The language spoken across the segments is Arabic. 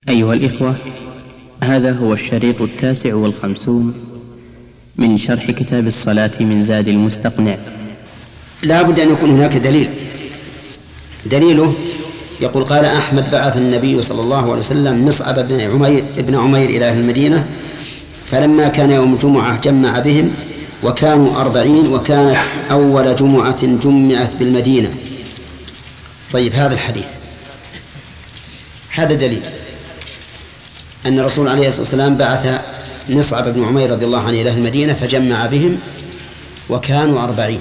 أيها الإخوة، هذا هو الشريط 59 من شرح كتاب الصلاة من زاد المستقنع. لا بد أن يكون هناك دليله يقول: قال أحمد: بعث النبي صلى الله عليه وسلم مصعب بن عمير إلى أهل المدينة، فلما كان يوم الجمعة جمع بهم، وكانوا 40، وكانت أول جمعة جمعت بالمدينة. طيب، هذا الحديث هذا دليل أن الرسول عليه الصلاة والسلام بعث مصعب بن عمير رضي الله عنه إلى أهل المدينة فجمع بهم وكانوا 40.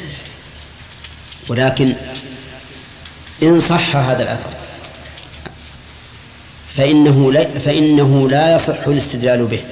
ولكن إن صح هذا الأثر فإنه لا يصح الاستدلال به،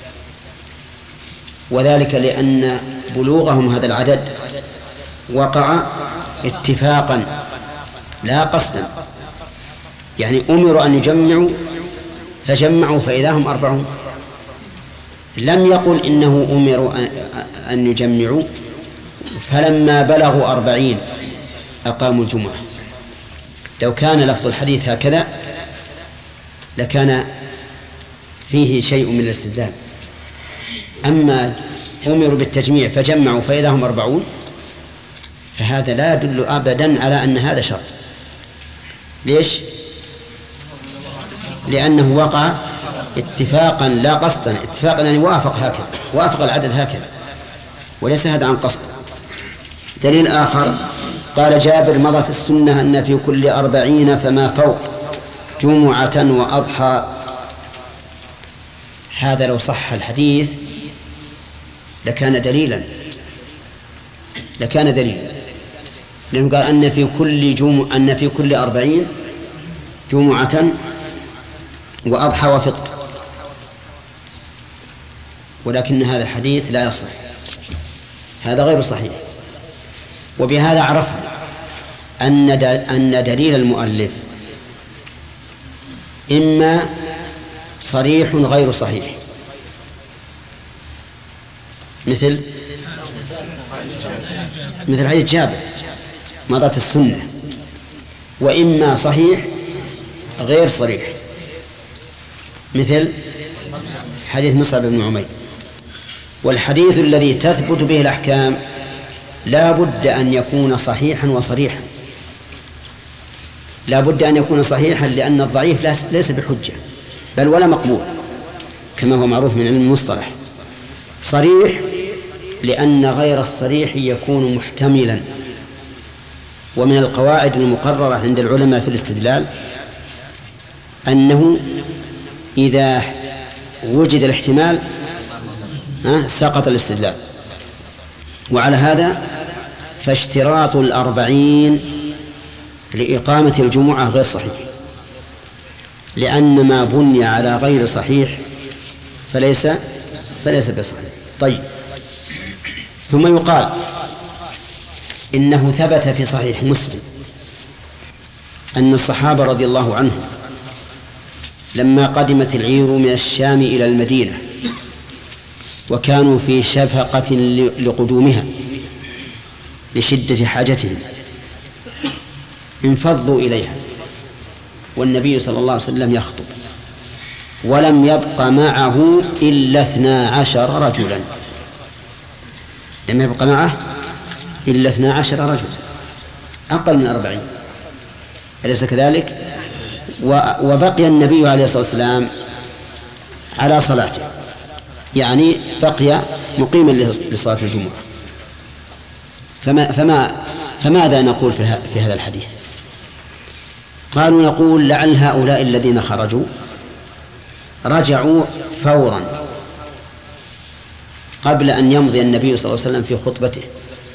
وذلك لأن بلوغهم هذا العدد وقع اتفاقا لا قصدا، يعني أمروا أن يجمعوا فجمعوا فإذا هم 40. لم يقل إنه أمروا أن يجمعوا فلما بلغوا 40 أقاموا الجمعة. لو كان لفظ الحديث هكذا لكان فيه شيء من الاستدلال. أما أمروا بالتجميع فجمعوا فإذا هم 40 فهذا لا يدل أبدا على أن هذا شرط. ليش؟ لأنه وقع اتفاقا لا قصدا. اتفاقا يعني وافق العدد هكذا، وليس هذا عن قصد. دليل آخر: قال جابر: مضت السنة أن في كل 40 فما فوق جمعة وأضحى. هذا لو صح الحديث لكان دليلا، لأنه قال أن في كل 40 جمعة وأضحى وفطر. ولكن هذا الحديث لا يصح، هذا غير صحيح. وبهذا عرفنا أن دليل المؤلف إما صريح غير صحيح، مثل حديث جابر مضت السنة، وإما صحيح غير صريح، مثل حديث مصعب بن عمير. والحديث الذي تثبت به الأحكام لا بد أن يكون صحيحا وصريحا، لا بد أن يكون صحيحا لأن الضعيف ليس بحجة بل ولا مقبول كما هو معروف من علم المصطلح. صريح لأن غير الصريح يكون محتملا. ومن القواعد المقررة عند العلماء في الاستدلال أنه إذا وجد الاحتمال سقط الاستدلال. وعلى هذا فاشتراط 40 لإقامة الجمعة غير صحيح، لأن ما بني على غير صحيح فليس بصحيح. طيب، ثم يقال إنه ثبت في صحيح مسلم أن الصحابة رضي الله عنهم لما قدمت العير من الشام إلى المدينة وكانوا في شفقة لقدومها لشدة حاجتهم انفضوا إليها والنبي صلى الله عليه وسلم يخطب، ولم يبق معه إلا 12 رجلا. لم يبق معه إلا 12 رجلا، أقل من 40، أليس كذلك؟ وبقي النبي عليه الصلاة والسلام على صلاته، يعني بقي مقيما لصلاة الجمعة. فماذا نقول في هذا الحديث؟ قالوا نقول لعل هؤلاء الذين خرجوا رجعوا فورا قبل أن يمضي النبي صلى الله عليه وسلم في خطبته.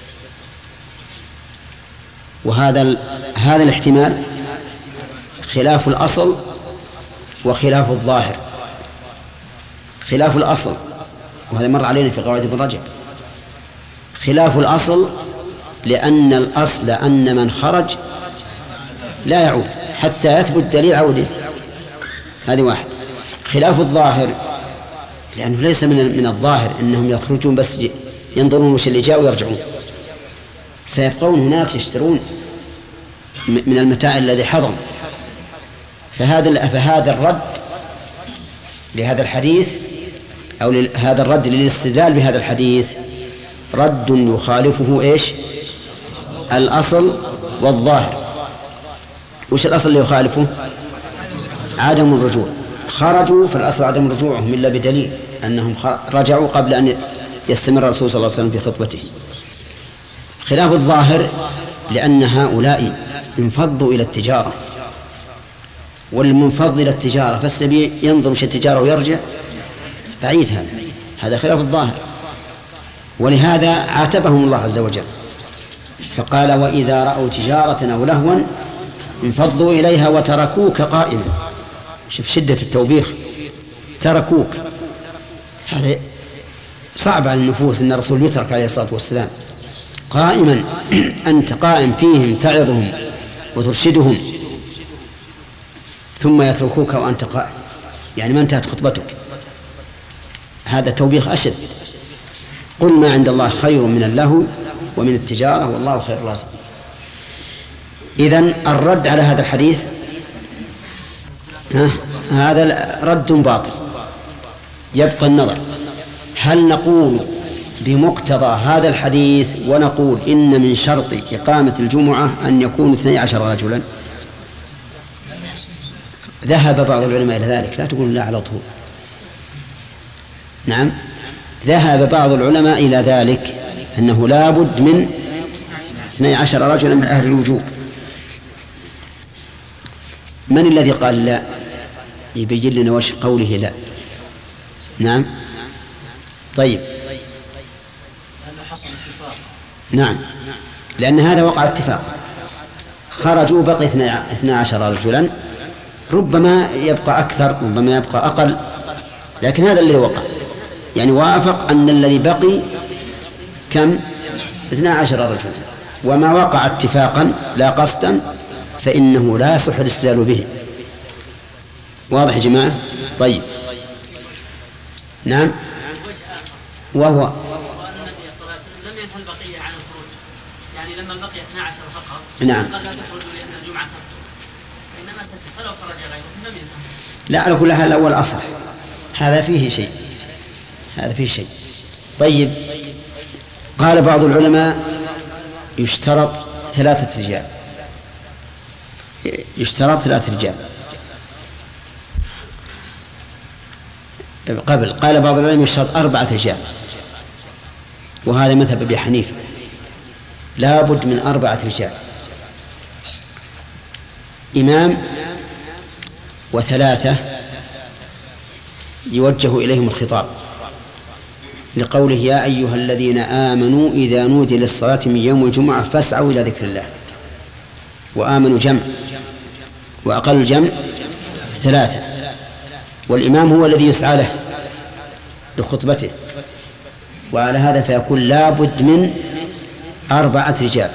وهذا الاحتمال خلاف الأصل وخلاف الظاهر. خلاف الأصل، وهذا مر علينا في قواعد ابن رجب. خلاف الأصل لأن الأصل أن من خرج لا يعود حتى يثبت دليل عوده، هذه واحد. خلاف الظاهر لأنه ليس من الظاهر أنهم يخرجون بس ينظرون وش اللي جاء ويرجعون، سيبقون هناك يشترون من المتاع الذي حضر. فهذا الرد لهذا الحديث أو هذا الرد للاستدلال بهذا الحديث رد يخالفه إيش؟ الأصل والظاهر. وش الأصل اللي يخالفه؟ عدم الرجوع. خرجوا فالأصل عدم رجوعهم إلا بدليل أنهم رجعوا قبل أن يستمر الرسول صلى الله عليه وسلم في خطبته. خلاف الظاهر لأن هؤلاء انفضوا إلى التجارة، والمنفض إلى التجارة فالسبيل ينظر في التجارة ويرجع بعيد، هذا خلاف الظاهر. ولهذا عاتبهم الله عز وجل فقال وإذا رأوا تجارة أو لهوا انفضوا إليها وتركوك قائما. شوف شدة التوبيخ، تركوك. هذا صعب على النفوس أن الرسول يترك عليه الصلاة والسلام قائما. أنت قائم فيهم تعظهم وترشدهم ثم يتركوك وأنت قائم، يعني ما انتهت خطبتك. هذا توبيخ أشد. قل ما عند الله خير من اللهو ومن التجارة والله خير الرازقين. إذن الرد على هذا الحديث هذا رد باطل. يبقى النظر هل نقول بمقتضى هذا الحديث ونقول إن من شرط إقامة الجمعة أن يكون 12 رجلا. ذهب بعض العلماء إلى ذلك، لا تقول لا على طول. نعم، ذهب بعض العلماء إلى ذلك أنه لا بد من 12 رجلا من أهل الوجوب. من الذي قال لا؟ يبين لنا وش قوله لا. نعم، طيب، نعم، لأن هذا وقع اتفاق. خرجوا بقي 12 رجلا، ربما يبقى أكثر ربما يبقى أقل، لكن هذا اللي وقع، يعني وافق أن الذي بقي كم؟ 12 رجلا. وما وقع اتفاقا لا قصدا فإنه لا يصح الاستدلال به. واضح يا جماعة؟ طيب، نعم. وهو النبي صلى الله عليه وسلم لم ينهى البقية عن الخروج، يعني لما بقي 12 فقط نعم قال لا تخرجوا لأن الجمعة تبطل، إنما سكت فلو خرج غيرهم لم ينهى. لا، على كل حال الأول أصح، هذا فيه شيء، هذا فيه شيء. طيب، قال بعض العلماء يشترط 3 رجال، يشترط 3 رجال. قال بعض العلماء يشترط 4 رجال، وهذا مذهب أبي حنيفة، لا بد من 4 رجال، إمام و3 يوجه إليهم الخطاب، لقوله يا أيها الذين آمنوا إذا نودي للصلاة من يوم الجمعة فاسعوا إلى ذكر الله. وآمنوا جمع، وأقل الجمع 3، والإمام هو الذي يسعى له لخطبته. وعلى هذا فيكون لا بد من 4 رجال.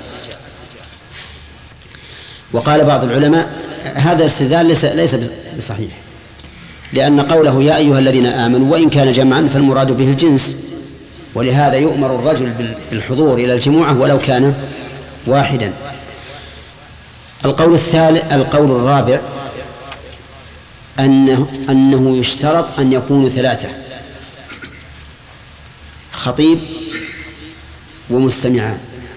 وقال بعض العلماء هذا الاستدلال ليس بصحيح، لأن قوله يا أيها الذين آمنوا وإن كان جمعا فالمراد به الجنس، ولهذا يؤمر الرجل بالحضور إلى الجمعة ولو كان واحدا. القول الرابع أنه يشترط أن يكونوا 3، خطيب ومستمعان،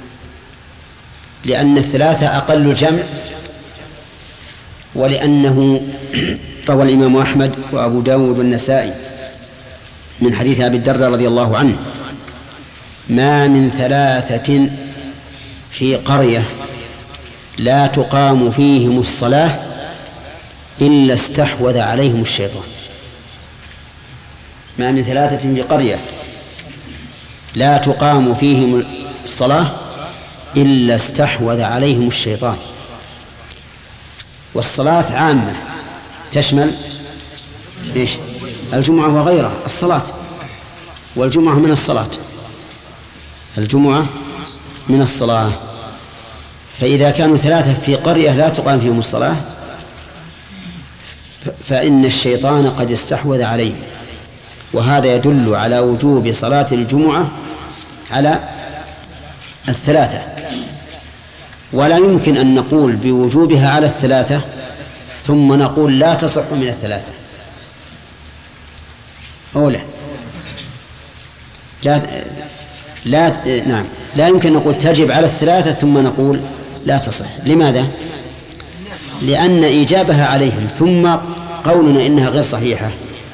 لأن 3 أقل الجمع، ولأنه روى الإمام أحمد وأبو داود والنسائي من حديث أبي الدرداء رضي الله عنه ما من 3 في قرية لا تقام فيهم الصلاة إلا استحوذ عليهم الشيطان. ما من 3 في قرية لا تقام فيهم الصلاة إلا استحوذ عليهم الشيطان. والصلاة عامة تشمل إيش؟ الجمعة وغيرها، الصلاة، والجمعة من الصلاة، الجمعة من الصلاة. فإذا كانوا 3 في قرية لا تقام فيهم الصلاة فإن الشيطان قد استحوذ عليهم، وهذا يدل على وجوب صلاة الجمعة على 3، ولا يمكن أن نقول بوجوبها على 3 ثم نقول لا تصح من 3، أولى. نعم، لا يمكن نقول تجب على الثلاثة ثم نقول لا تصح. لماذا؟ لأن إيجابها عليهم ثم قولنا إنها غير صحيحة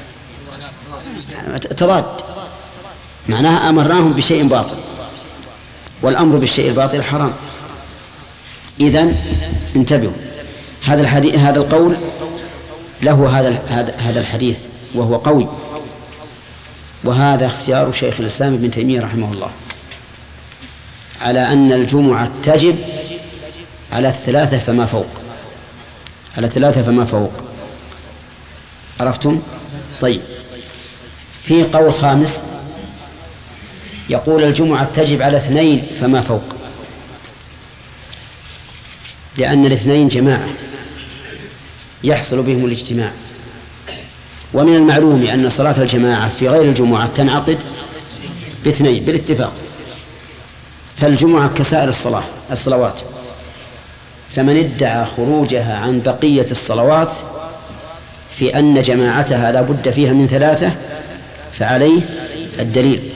تضاد، معناها أمرناهم بشيء باطل، والأمر بالشيء الباطل حرام. إذن انتبهوا، هذا القول له هذا الحديث وهو قوي، وهذا اختيار شيخ الإسلام ابن تيمية رحمه الله على أن الجمعة تجب على الثلاثة فما فوق، على ثلاثة فما فوق. عرفتم؟ طيب، في قول خامس يقول الجمعة تجب على 2 فما فوق، لأن 2 جماعة يحصل بهم الاجتماع، ومن المعلوم أن صلاة الجماعة في غير الجمعة تنعقد ب2 بالاتفاق، فالجمعة كسائر الصلوات، فمن ادعى خروجها عن بقية الصلوات في أن جماعتها لا بد فيها من 3 فعليه الدليل،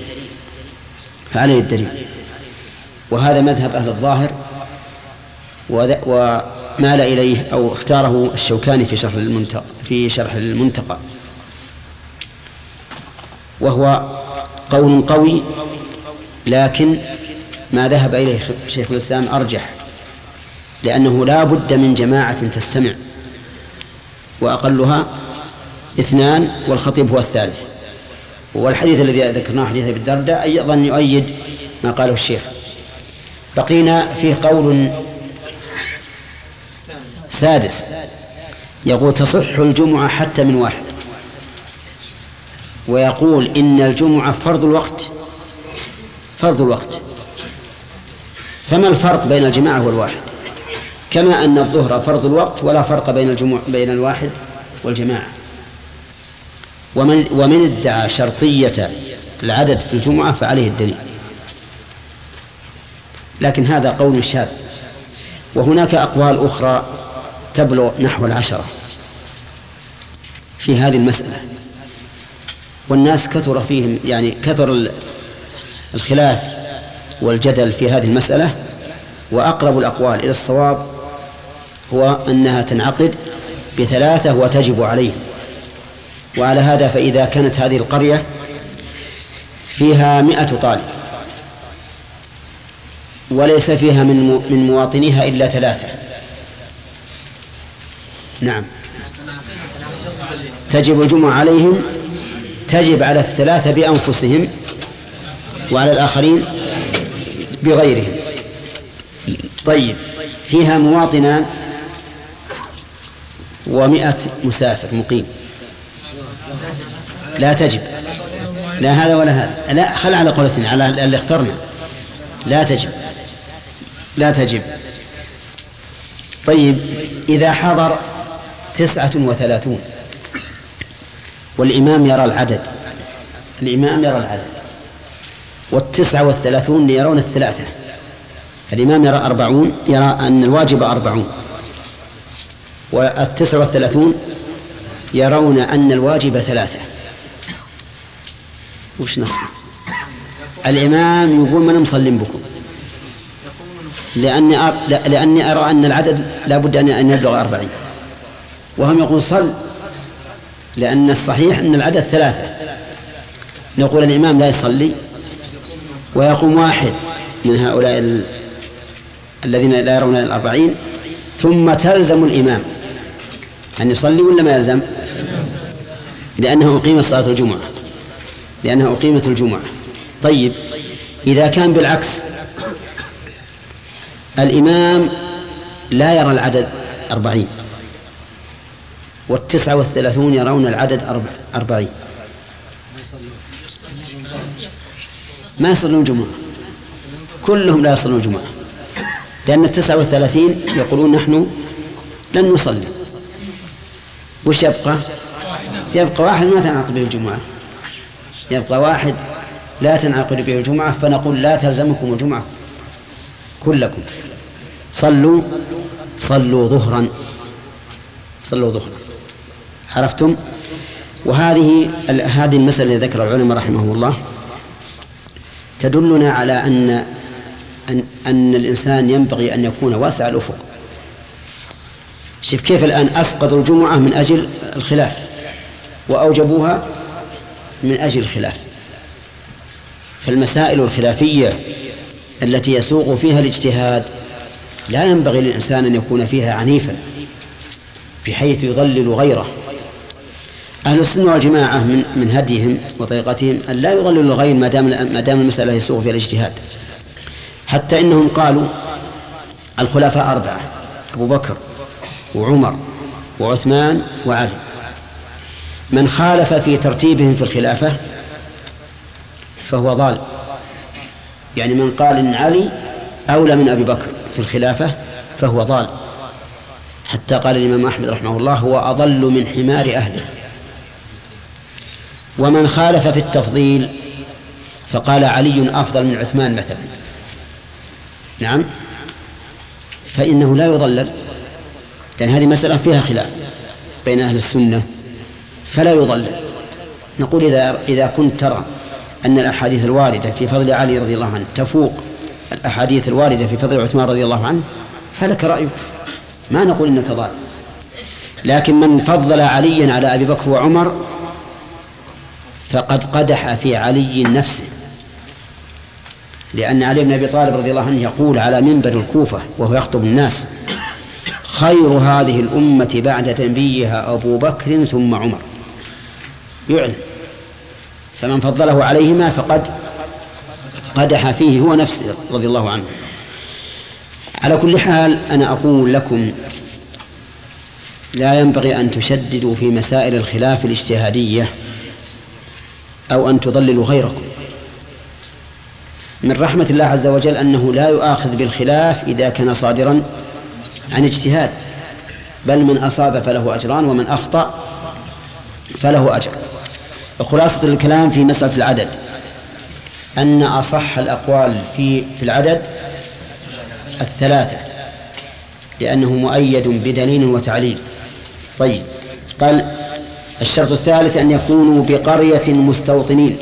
وهذا مذهب أهل الظاهر، ومال إليه أو اختاره الشوكاني في شرح المنتقى، وهو قول قوي، لكن ما ذهب إليه شيخ الإسلام أرجح، لأنه لا بد من جماعة تستمع، وأقلها 2 والخطيب هو الثالث. والحديث الذي ذكرناه حديث أبي الدرداء أيضا يؤيد ما قاله الشيخ. بقينا فيه قول سادس يقول تصح الجمعة حتى من 1، ويقول إن الجمعة فرض الوقت. فما الفرق بين الجماعة والواحد؟ كما أن الظهر فرض الوقت ولا فرق بين الواحد والجماعة. ومن ادعى شرطية العدد في الجمعة فعليه الدليل، لكن هذا قول شاذ، وهناك أقوال أخرى تبلغ نحو 10 في هذه المسألة، والناس كثر فيهم، يعني كثر الخلاف والجدل في هذه المسألة، وأقرب الأقوال إلى الصواب هو أنها تنعقد ب3 وتجب عليهم. وعلى هذا فإذا كانت هذه القرية فيها 100 طالب وليس فيها من مواطنيها إلا 3، نعم، تجب الجمعة عليهم، تجب على 3 بأنفسهم وعلى الآخرين بغيرهم. طيب، فيها مواطنان و100 مسافر مقيم، لا تجب، لا هذا ولا هذا، لا، خل على قولتنا على اللي اخترنا، لا تجب. طيب، إذا حضر 39 والإمام يرى العدد، وال39 يرون 3، الإمام يرى 40، يرى أن الواجب 40، وال39 يرون أن الواجب 3. وش نص؟ الإمام يقول من مصلين بكم، لأني أرى أن العدد لا بد أن يبلغ 40، وهم يقول صل، لأن الصحيح أن العدد 3. نقول الإمام لا يصلي، ويقوم واحد من هؤلاء الذين لا يرون 40، ثم تلزم الإمام أن يصلي ولا ما يلزم؟ لأنه أقيمت الجمعة. طيب، إذا كان بالعكس، الإمام لا يرى العدد 40 وال39 يرون العدد 40، ما يصلون الجمعة، كلهم لا يصلون الجمعة، لأن 39 يقولون نحن لن نصلي. وش يبقى؟ يبقى واحد ما تنعقد به الجمعة، يبقى واحد لا تنعقد به الجمعة، فنقول لا تلزمكم الجمعة كلكم، صلوا ظهرا. عرفتم؟ وهذه المسألة التي ذكر العلماء رحمهم الله تدلنا على أن الإنسان ينبغي أن يكون واسع الأفق. شوف كيف الآن أسقطوا الجمعة من أجل الخلاف وأوجبوها من أجل الخلاف. فالمسائل الخلافية التي يسوق فيها الاجتهاد لا ينبغي للإنسان أن يكون فيها عنيفا بحيث يضلل غيره. أهل السنة والجماعة من هديهم وطريقتهم أن لا يضللوا الغير ما دام المسألة يسوق فيها الاجتهاد، حتى إنهم قالوا الخلفاء 4: أبو بكر وعمر وعثمان وعلي، من خالف في ترتيبهم في الخلافة فهو ضال. يعني من قال إن علي أولى من أبي بكر في الخلافة فهو ضال، حتى قال الإمام أحمد رحمه الله: هو أضل من حمار أهله. ومن خالف في التفضيل فقال علي أفضل من عثمان مثلا، نعم، فإنه لا يضلل، لأن هذه مسألة فيها خلاف بين أهل السنة فلا يضلل. نقول إذا كنت ترى أن الأحاديث الواردة في فضل علي رضي الله عنه تفوق الأحاديث الواردة في فضل عثمان رضي الله عنه فلك رأيك، ما نقول إنك ضال. لكن من فضل عليا على أبي بكر وعمر فقد قدح في علي نفسه، لأن علي بن أبي طالب رضي الله عنه يقول على منبر الكوفة وهو يخطب الناس: خير هذه الأمة بعد نبيها أبو بكر ثم عمر، يعلن. فمن فضله عليهما فقد قدح فيه هو نفسه رضي الله عنه. على كل حال أنا أقول لكم لا ينبغي أن تشددوا في مسائل الخلاف الاجتهادية أو أن تضللوا غيركم. من رحمة الله عز وجل أنه لا يؤاخذ بالخلاف إذا كان صادرا عن اجتهاد، بل من أصاب فله أجران ومن أخطأ فله أجر. وخلاصة الكلام في مسألة العدد أن أصح الأقوال في العدد 3، لأنه مؤيد بدليل وتعليل. طيب، قال الشرط الثالث أن يكونوا بقرية مستوطنين،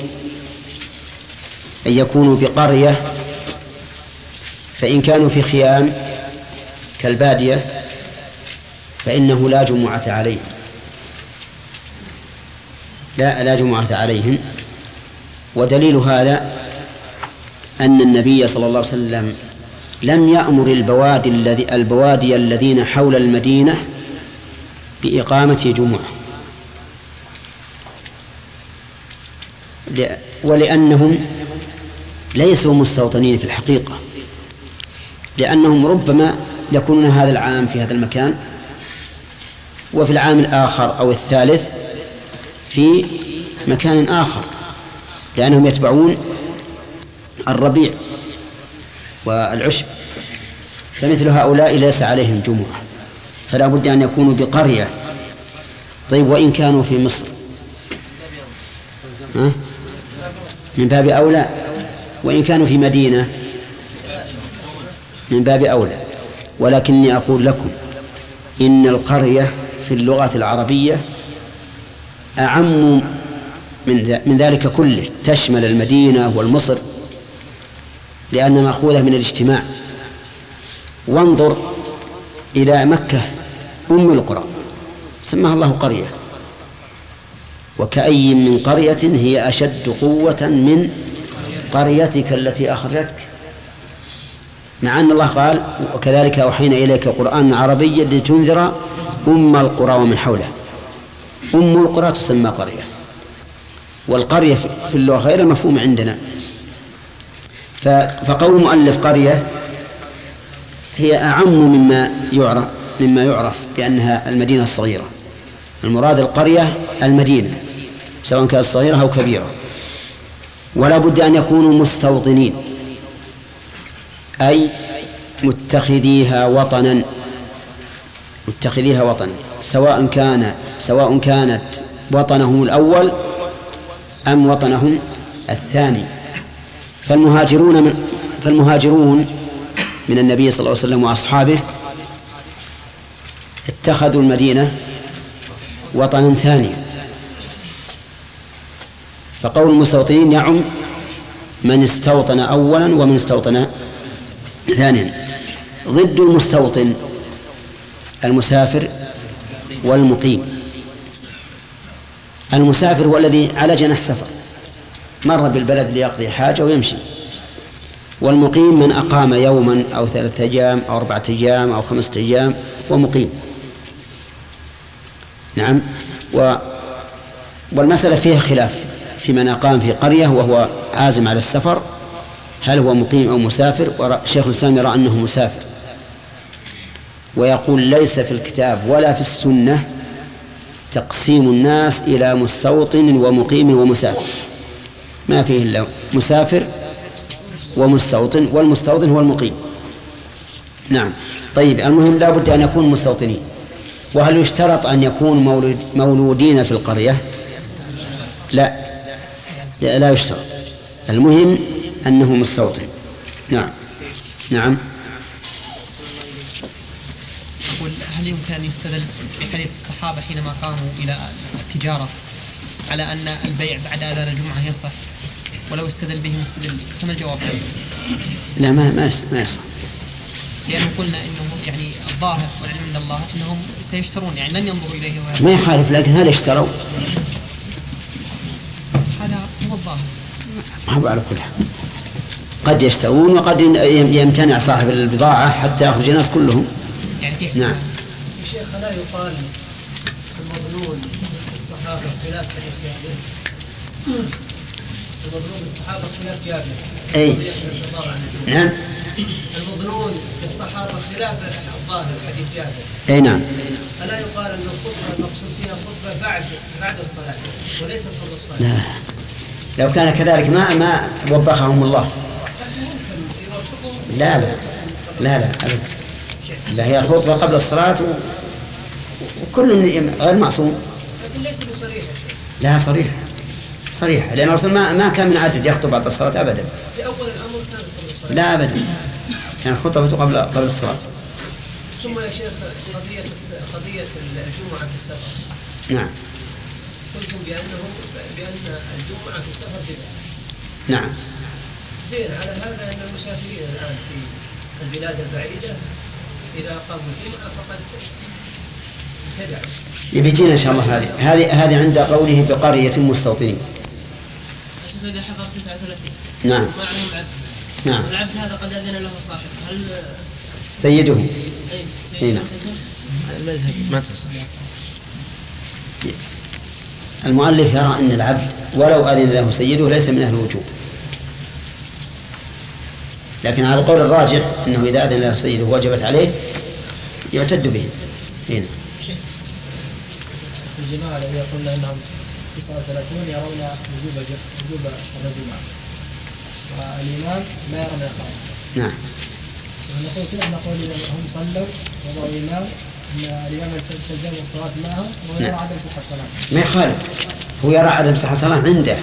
أن يكونوا بقرية، فإن كانوا في خيام كالبادية فإنه لا جمعة عليهم، لا جمعة عليهم. ودليل هذا أن النبي صلى الله عليه وسلم لم يأمر البوادي الذين حول المدينة بإقامة جمعة، ولأنهم ليسوا مستوطنين في الحقيقة، لأنهم ربما يكونون هذا العام في هذا المكان وفي العام الآخر أو الثالث في مكان آخر، لأنهم يتبعون الربيع والعشب، فمثل هؤلاء ليس عليهم جمعة، فلا بد أن يكونوا بقرية. طيب، وإن كانوا في مصر من باب أولى، وإن كانوا في مدينة من باب أولى. ولكني أقول لكم إن القرية في اللغة العربية أعم من ذلك كله، تشمل المدينة والمصر، لأن مأخوذة من الاجتماع. وانظر إلى مكة أم القرى سماها الله قرية، وكأي من قرية هي أشد قوة من قريتك التي أخرجتك، مع أن الله قال: وكذلك أوحينا إليك قرآنا عربيا لتنذر أم القرى ومن حولها. أم القرى تسمى قرية، والقرية في اللغة غير مفهوم عندنا. فقول المؤلف قرية هي أعم مما يعرف بأنها المدينة الصغيرة. المراد القرية المدينة سواء كانت صغيرة أو كبيرة. ولا بد أن يكونوا مستوطنين، أي متخذيها وطنا، سواء كانت وطنهم الأول أم وطنهم الثاني. فالمهاجرون من النبي صلى الله عليه وسلم وأصحابه اتخذوا المدينة وطنا ثانيا، فقول المستوطنين يعم من استوطن أولا ومن استوطن ثانيا. ضد المستوطن المسافر والمقيم. المسافر هو الذي على جناح سفر مر بالبلد ليقضي حاجة ويمشي، والمقيم من أقام يوما أو 3 أيام أو 4 أيام أو 5 أيام ومقيم. نعم. والمسألة فيها خلاف في من أقام في قرية وهو عازم على السفر، هل هو مقيم أو مسافر؟ شيخ الإسلام يرى أنه مسافر، ويقول ليس في الكتاب ولا في السنة تقسيم الناس إلى مستوطن ومقيم ومسافر، ما فيه إلا مسافر ومستوطن، والمستوطن هو المقيم. نعم. طيب، المهم لا بد أن يكون مستوطنين. وهل يشترط أن يكون مولودين في القرية؟ لا يشترط، المهم أنه مستوطن. نعم. نعم. أقول هل يمكن أن يستدل بحديث الصحابة حينما قاموا إلى التجارة على أن البيع بعد أذان الجمعة يصح، ولو استدل به مستدل؟ كما الجواب عنه؟ لا، ما يصح، لأنه قلنا إنه يعني الظاهر والعلم عند الله أنهم سيشترون، يعني لن ينظروا إليه ما يخالف، لكن هل اشتروا؟ هذا هو الظاهر. ما هو على كل حال، قد يشترون وقد يمتنع صاحب البضاعة حتى يخرج الناس كلهم. يعني نعم. شيخ، لا يقال المظنون الصحابة خلاف جابر؟ المظنون الصحابة خلاف جابر. أي نعم. المظنون الصحابة خلاف الظاهر حديث جابر. أي نعم. ألا يقال أن الخطبة المقصود فيها خطبة بعد الصلاة وليست قبل الصلاة؟ لا، لو كان كذلك ما وبخهم الله. لا أبدا. لا، هي خطبة قبل الصلاة وكل غير معصوم. لكن ليس بصريح. لا، صريح، لأن الرسول ما كان من عادة يخطب بعد الصلاة أبدا. في أول الأمر كان قبل الصلاة. لا أبدا، كان خطبته قبل الصلاة. ثم يا شيخ قضية الجمعة في السفر. نعم. قلتم بأن الجمعة في السفر بدعة. نعم. زين، على هذا أن المسافرين الآن في البلاد البعيدة إذا قاموا الجمعة فقد ابتدعوا. يبيجينا إن شاء الله هذه عند قوله بقرية مستوطنين. إذا حضر 39 نعم. معهم عبد. نعم. العبد هذا قد أذن له صاحب، هل سيده؟ سيده المذهب ما تصح. المؤلف يرى أن العبد ولو أذن له سيده ليس من أهل الوجوب، لكن على القول الراجح أنه إذا أذن له سيده وجبت عليه يعتد به. هنا الجماعة الذين يقولون أنهم 39 يرون وجوب صلاة الجمعة والإمام لا يرى من القائم. نعم. ونقول كده نقول إذا هم صلوا وضعوا الإمام أن الإمام تلزم الصلاة معهم ويرى عدم صحة صلاة. ما يخالف، هو يرى عدم صحة صلاة عنده.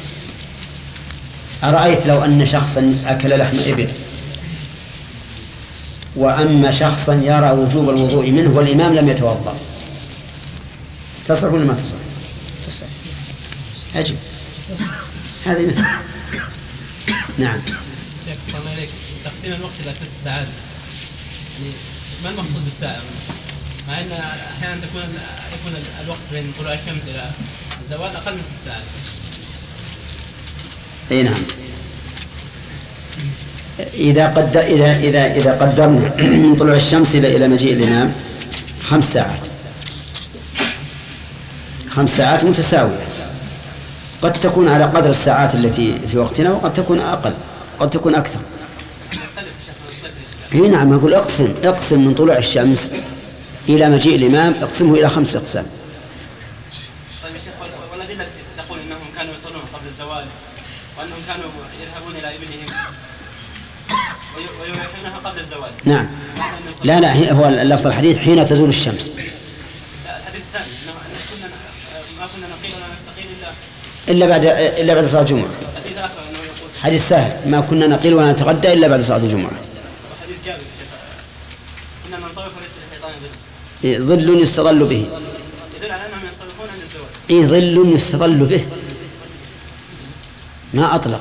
أرأيت لو أن شخصا أكل لحم إبل وأما شخصا يرى وجوب الوضوء منه والإمام لم يتوضأ، تصح ولا ما تصح؟ تصح. أجب. هذه مثل. نعم. شكرا عليك. تقسيم الوقت إلى 6 ساعات، يعني ما المقصود بالساعة؟ مع أن أحيانا يكون الوقت بين طلوع الشمس إلى الزوال أقل من 6 ساعات. أي نعم. إذا قدرنا من طلوع الشمس إلى مجيء الإمام 5 ساعات، 5 ساعات متساوية، قد تكون على قدر الساعات التي في وقتنا وقد تكون أقل، قد تكون أكثر. هنا نعم. أقول اقسم من طلوع الشمس إلى مجيء الإمام، اقسمه إلى 5 أقسام. طيب يا شيخ، والذين تقول إنهم كانوا يصلون قبل الزوال وأنهم كانوا يذهبون إلى إبلهم ويريحونها قبل الزوال. نعم. لا هو اللفظ الحديث حين تزول الشمس. لا، الحديث الثاني ما كنا نقيل ولا نستقيل إلا بعد صلاة الجمعة. الحديث الآخر أنه يقول حديث سهل، ما كنا نقيل ولا نتغدى إلا بعد صلاة الجمعة. وحديث جابر كنا ننصرف وليس للحيطان ظل. ظل يستظل به. يدل على أنهم ينصرفون عند الزوال. ظل يستظل به. ما أطلق،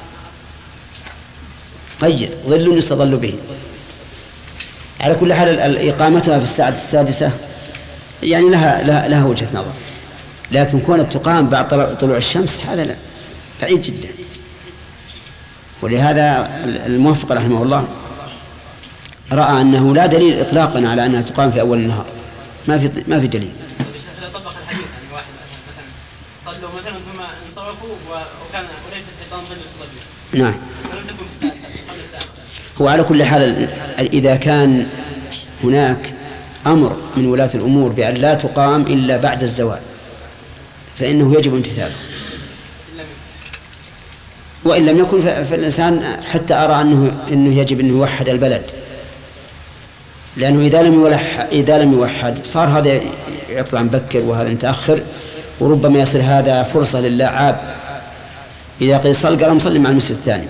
قيد ظل يستظل به. على كل حال إقامتها في الساعة السادسة يعني لها وجهة نظر، لكن كونت تقام بعد طلوع الشمس هذا لا، بعيد جدا. ولهذا الموفق رحمه الله رأى أنه لا دليل إطلاقا على أنها تقام في أول النهار، ما في دليل. إذا طبق الحديث يعني واحد مثلا صلوا مثلا ثم انصرفوا وكان وليس الحيطان ظل يصلي به. نعم. ولم تكن في الساعة قبل الساعة السادسة. هو على كل حال إذا كان هناك أمر من ولاة الأمور بأن لا تقام إلا بعد الزوال فإنه يجب امتثاله، وإن لم يكن فالإنسان حتى أرى أنه يجب أن يوحد البلد، لأنه إذا لم يوحد صار هذا يطلع مبكر وهذا متأخر، وربما يصير هذا فرصة للاعاب. إذا قيل صل قال مصلي مع المسجد الثاني.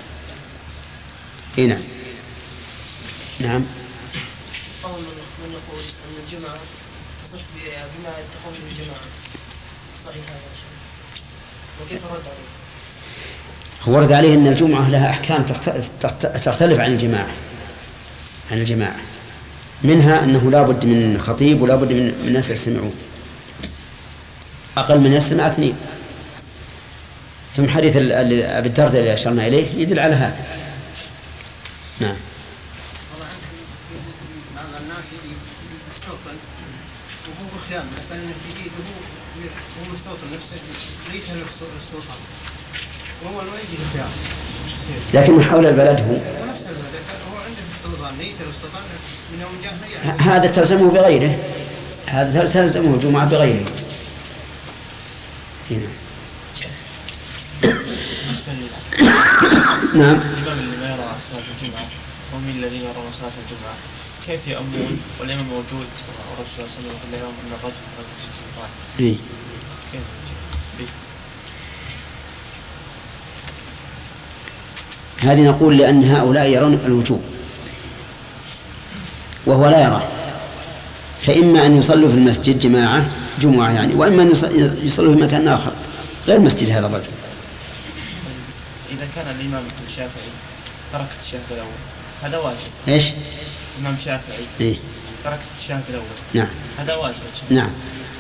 هنا نعم. قول من يقول أن الجمعة تصح بما تقوم بالجماعة صحيح هذا الشيء، وكيف الرد عليه؟ هو ورد عليه أن الجمعة لها أحكام تختلف عن الجماعة. منها أنه لا بد من خطيب ولا بد من ناس يستمعون، أقل من يستمع 2. ثم حديث أبي الدرداء اللي أشرنا إليه يدل على هذا. نعم. بعض الناس يستوطن وهو في خيام، لكن الجديد هو مستوطن نفسه ليس الاستوطان، وهو ما يجي في خيام. لكن حول البلد هو نفس البلد هو عنده استوطان، نية الاستوطان من يوم جاء يعني. هذا تلزمه بغيره، هذا تلزمه الجمعة بغيره. هنا. نعم. الإمام اللي ما يرى صلاة الجمعة ومن الذين يرون صلاة الجمعة كيف يأمون والإمام موجود والرسول صلى الله عليه وسلم يقول لهم أن الرجل إيه. كيف؟ هذه نقول لأن هؤلاء يرون الوجوب وهو لا يراه، فإما أن يصلوا في المسجد جمعة يعني، وإما أن يصلوا في مكان آخر غير مسجد هذا الرجل. إذا كان الإمام الشافعي ترك الشهد الأول هذا واجب. إيش؟ الإمام الشافعي إيه؟ ترك الشهد الأول. نعم. هذا واجب. نعم.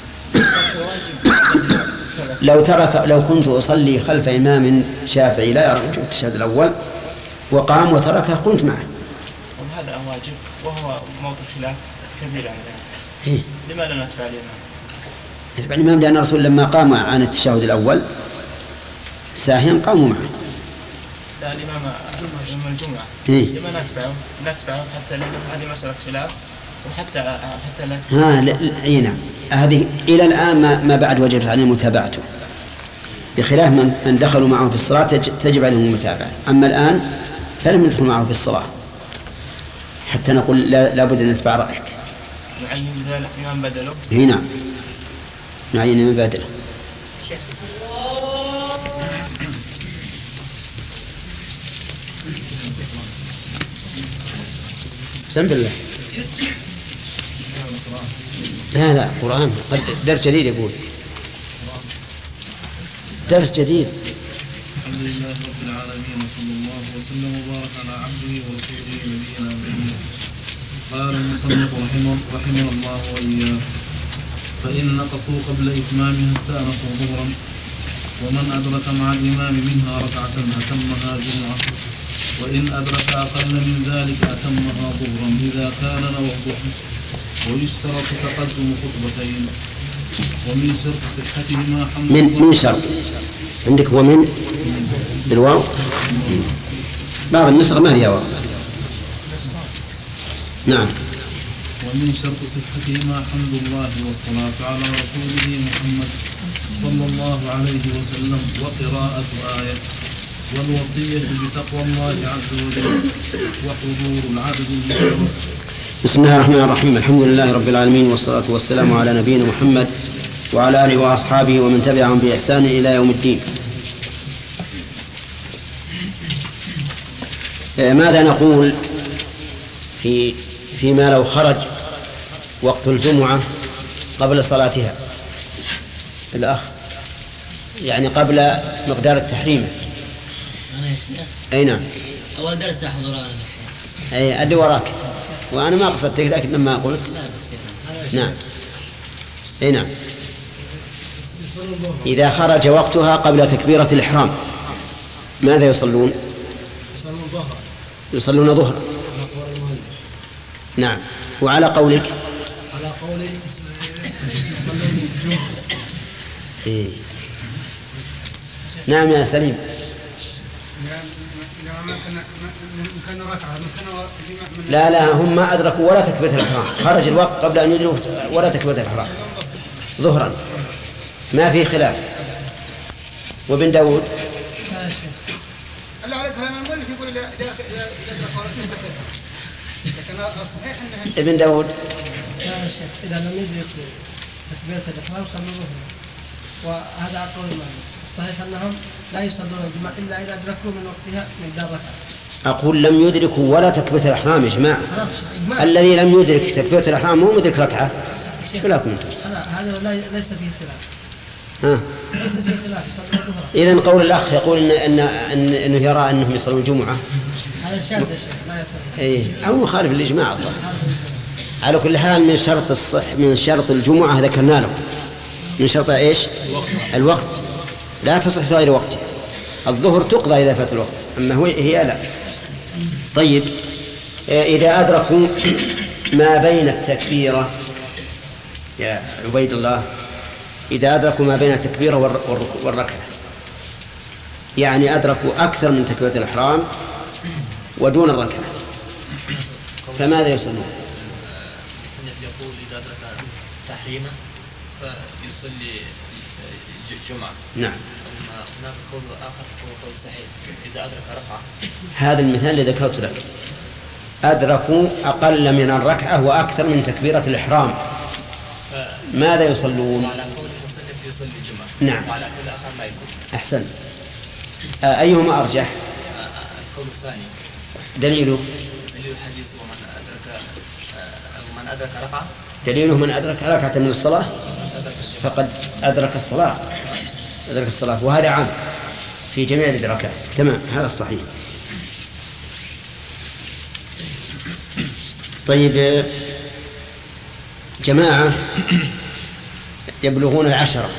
لو كنت أصلي خلف إمام شافعي لا يرى وجوب الشهد الأول وقام وتركه قمت معه. وهذا واجب وهو موضوع خلاف كبير عن ذلك. إيه؟ لماذا نتبع الإمام؟ نتبع الإمام لأن الرسول لما قام عن التشهد الأول ساهيا قاموا معه. لا الإمام الجمعة. إيه؟ لما نتبعه حتى لأن هذه مسألة خلاف وحتى لا. نعم. هذه إلى الآن ما بعد وجبت عليهم متابعته، بخلاف من دخلوا معه في الصلاة تجب عليهم المتابعة. أما الآن فلم ندخل معه في الصلاة حتى نقول لا بد أن نتبع رأيك. نعين ذلك إمام بدله. نعم. نعين إمام بدله. بسم الله. لا قرآن درس جديد يقول درس جديد. الحمد لله رب العالمين وصلى الله وسلم وبارك على عبده ورسوله نبينا محمد. قال المصنف رحمه الله وإياه: فإن نقصوا قبل إتمامها استأنفوا ظهرا، ومن أدرك مع الإمام منها ركعة أتمها جمعة، وإن أدرك أقل من ذلك أتمها ظهرا إذا كان نوى الضحى. ويشترط تقدم خطبتين، ومن شرط صحتهما من شرط عندك هو من بالواو، بعض النسخ ما فيها واو. نعم. ومن شرط صحتهما حمد الله والصلاة على رسوله محمد صلى الله عليه وسلم وقراءة آية، والوصية بتقوى الله عز وجل، وحضور العبد المشرف. بسم الله الرحمن الرحيم. الحمد لله رب العالمين، والصلاة والسلام على نبينا محمد وعلى آله وأصحابه ومن تبعهم بإحسان إلى يوم الدين. ماذا نقول فيما لو خرج وقت الجمعة قبل صلاتها الأخ، يعني قبل مقدار التحريم، أنا يا شيخ أي نعم. أول درس أحضر أنا. أي أدي وراك، وأنا ما قصدتك لكن لما قلت. لا بس نعم. أي نعم. إذا خرج وقتها قبل تكبيرة الإحرام ماذا يصلون؟ يصلون ظهرا. نعم. وعلى قولك؟ على قولي يصلون الجمعة. إيه. نعم يا سليم. لا هم ما أدركوا ولا تكبيرة الإحرام، خرج الوقت قبل أن يدركوا ولا تكبيرة الإحرام ظهرا، ما في خلاف. وابن داود ابن داود إذا لم يدركوا تكبيرة الإحرام صلوا ظهرا، وهذا قول مالك. الصحيح أنهم لا يصلون الجمعة إلا إذا أدركوا من وقتها مقدار ركعة. أقول لم يدركوا ولا تكبيرة الإحرام يا جماعة. الذي لم يدرك تكبيرة الإحرام مو مدرك ركعة. شو لكم أنتم؟ هذا ليس فيه خلاف. ليس فيه خلاف يصلون ظهرا. إذن قول الأخ يقول إنه يرى أنهم يصلون الجمعة. هذا شاذ يا شيخ لا يفهم. إيه أو مخالف للإجماع الظاهر. على كل حال من شرط الجمعة ذكرنا لكم. من شرط إيش؟ الوقت. لا تصح في غير وقتها. الظهر تقضى إذا فات الوقت، أما هي لا. طيب إذا أدركوا ما بين التكبيرة يا عبيد الله، إذا أدركوا ما بين التكبيرة والركعة، يعني أدركوا أكثر من تكبيرة الإحرام ودون الركعة، فماذا يصلون؟ يقول إذا أدرك تحريمه فيصلي جمعة. نعم. هناك قول آخر هو قول صحيح إذا أدرك ركعة. هذا المثال الذي ذكرت لك، أدركوا أقل من الركعة وأكثر من تكبيرة الإحرام، ماذا يصلون؟ وعلى قول المصنف يصلي جمعة. نعم. وعلى قول آخر ما يصلي. أحسن. أيهما أرجح؟ القول الثاني. دليله حديث ومن أدرك ركعة. دليله من أدرك ركعة من الصلاة فقد أدرك الصلاة. وهذا عام في جميع الإدراكات. تمام، هذا الصحيح. طيب جماعة يبلغون 10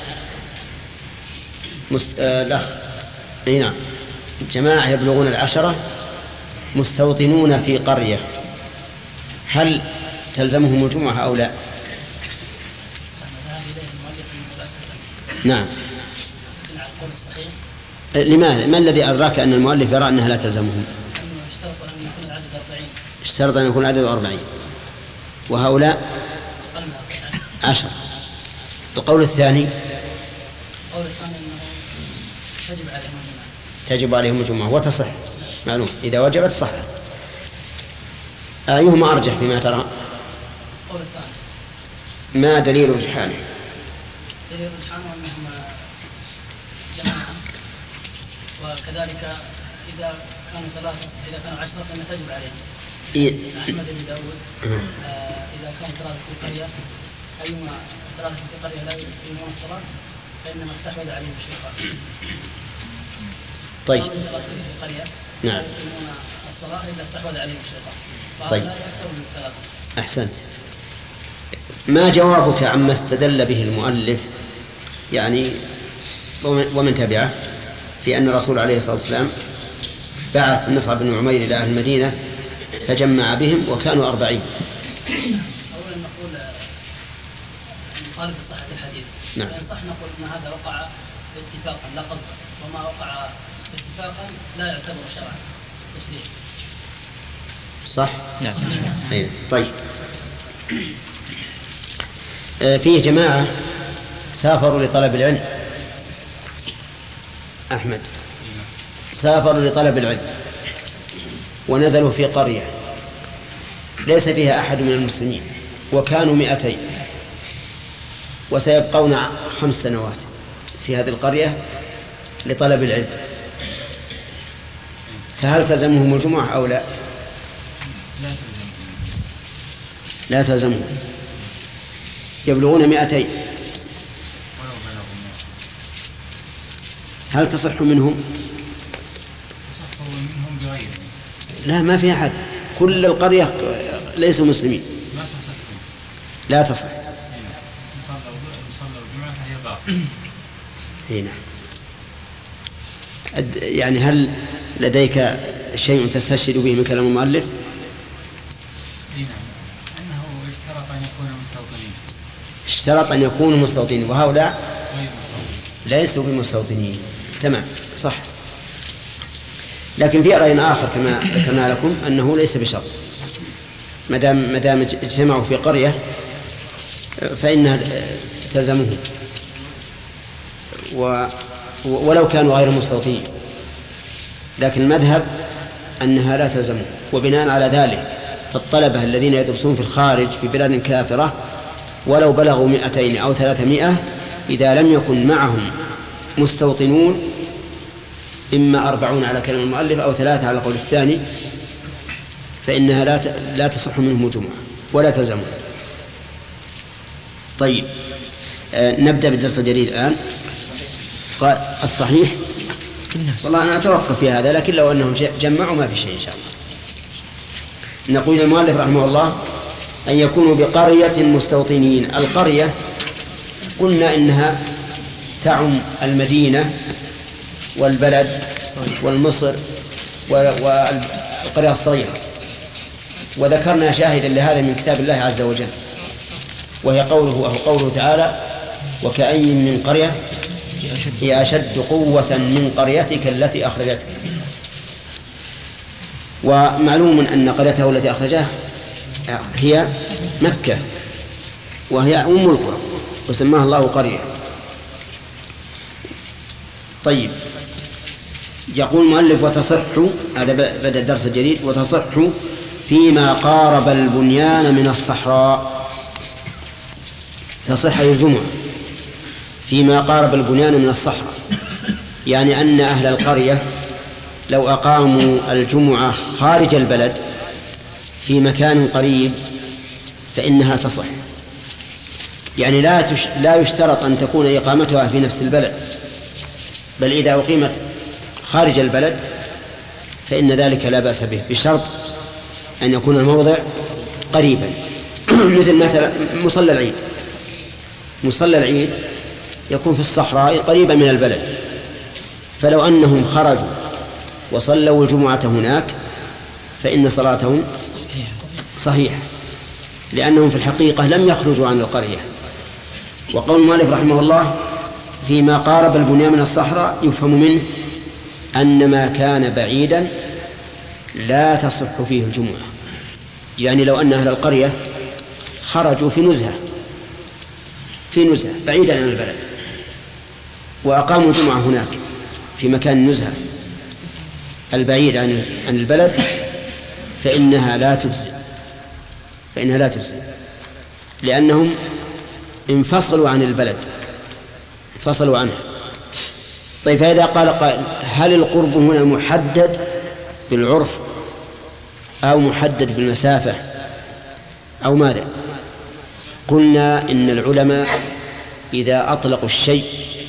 الأخ نعم، جماعة يبلغون 10 مستوطنون في قرية، هل تلزمهم الجمعة أو لا؟ نعم. لماذا؟ ما الذي أدراك أن المؤلف يرى أنها لا تلزمهم؟ اشترط أن يكون العدد 40 وهؤلاء 10. القول الثاني تجب عليهم الجمعة وتصح، معلوم إذا وجبت صح. أيهما أرجح فيما ترى؟ ما دليل رجحانه؟ دليل رجحانه أنهم جماعة، وكذلك إذا كانوا 3 إذا كانوا 10 فإن تجب عليهم. أحمد بن داود إذا كانوا 3 في قرية، أيما 3 في قرية لا يقيمون الصلاة فإنما استحوذ عليهم الشيطان. طيب. 3 في قرية نعم. لا يقيمون الصلاة إلا استحوذ عليهم الشيطان. طيب. لا أكثر من 3. أحسنت. ما جوابك عما استدل به المؤلف يعني ومن تبعه في أن الرسول عليه الصلاة والسلام بعث مصعب بن عمير إلى أهل المدينة فجمع بهم وكانوا 40؟ أولا نقول نخالف صحة الحديث. نعم. فإن صح نقول أن هذا وقع اتفاقا لا قصدا، وما وقع اتفاقا لا يعتبر شرعا تشريع. صح؟ نعم. طيب. فيه جماعة سافروا لطلب العلم. أحمد، سافروا لطلب العلم ونزلوا في قرية ليس فيها أحد من المسلمين وكانوا 200 وسيبقون 5 سنوات في هذه القرية لطلب العلم، فهل تلزمهم الجمعة أو لا؟ لا تلزمهم. يبلغون 200، هل تصح منهم؟ لا ما في أحد، كل القرية ليسوا مسلمين. لا تصح. هنا يعني هل لديك شيء تستشهد به من كلام المؤلف؟ أنه اشترط أن يكونوا مستوطنين. اشترط أن يكونوا مستوطنين، وهؤلاء ليسوا بمستوطنين. تمام صح. لكن في رأي آخر كما ذكرنا لكم أنه ليس بشرط، ما دام اجتمعوا في قرية فإنها تلزمهم ولو كانوا غير مستوطنين، لكن المذهب أنها لا تلزمهم. وبناء على ذلك فالطلبة الذين يدرسون في الخارج في بلاد كافرة ولو بلغوا 200 أو 300 إذا لم يكن معهم مستوطنون، إما 40 على كلام المؤلف أو 3 على قول الثاني، فإنها لا تصح منهم جمعة ولا تلزمهم. طيب نبدأ بالدرس الجديد الآن. قال الصحيح والله أنا أتوقف في هذا، لكن لو أنهم جمعوا ما في شيء إن شاء الله. نقول المؤلف رحمه الله أن يكونوا بقرية مستوطنين. القرية قلنا إنها تعم المدينة والبلد والمصر والقرية الصغيرة، وذكرنا شاهدا لهذا من كتاب الله عز وجل، وهي قوله تعالى وكأي من قرية هي أشد قوة من قريتك التي أخرجتك. ومعلوم أن قريته التي أخرجها هي مكة، وهي أم القرى وسماها الله قرية. طيب يقول المؤلف وتصح، هذا بدأ الدرس الجديد، وتصح فيما قارب البنيان من الصحراء. تصح الجمعة فيما قارب البنيان من الصحراء، يعني أن أهل القرية لو أقاموا الجمعة خارج البلد في مكان قريب فإنها تصح. يعني لا يشترط أن تكون إقامتها في نفس البلد، بل إذا أقيمت خارج البلد فإن ذلك لا بأس به، بشرط أن يكون الموضع قريبا. مثل مصلى العيد يكون في الصحراء قريبا من البلد، فلو أنهم خرجوا وصلوا الجمعة هناك فإن صلاتهم صحيحة، لأنهم في الحقيقة لم يخرجوا عن القرية. وقول المؤلف رحمه الله فيما قارب البنيان من الصحراء يفهم منه أن ما كان بعيدا لا تصح فيه الجمعة. يعني لو أن أهل القرية خرجوا في نزهة بعيدا عن البلد وأقاموا الجمعة هناك في مكان النزهة البعيد عن البلد فإنها لا تجزئ، لأنهم انفصلوا عن البلد، انفصلوا عنه. طيب فإذا قال قائل هل القرب هنا محدد بالعرف أو محدد بالمسافة أو ماذا؟ قلنا إن العلماء إذا أطلقوا الشيء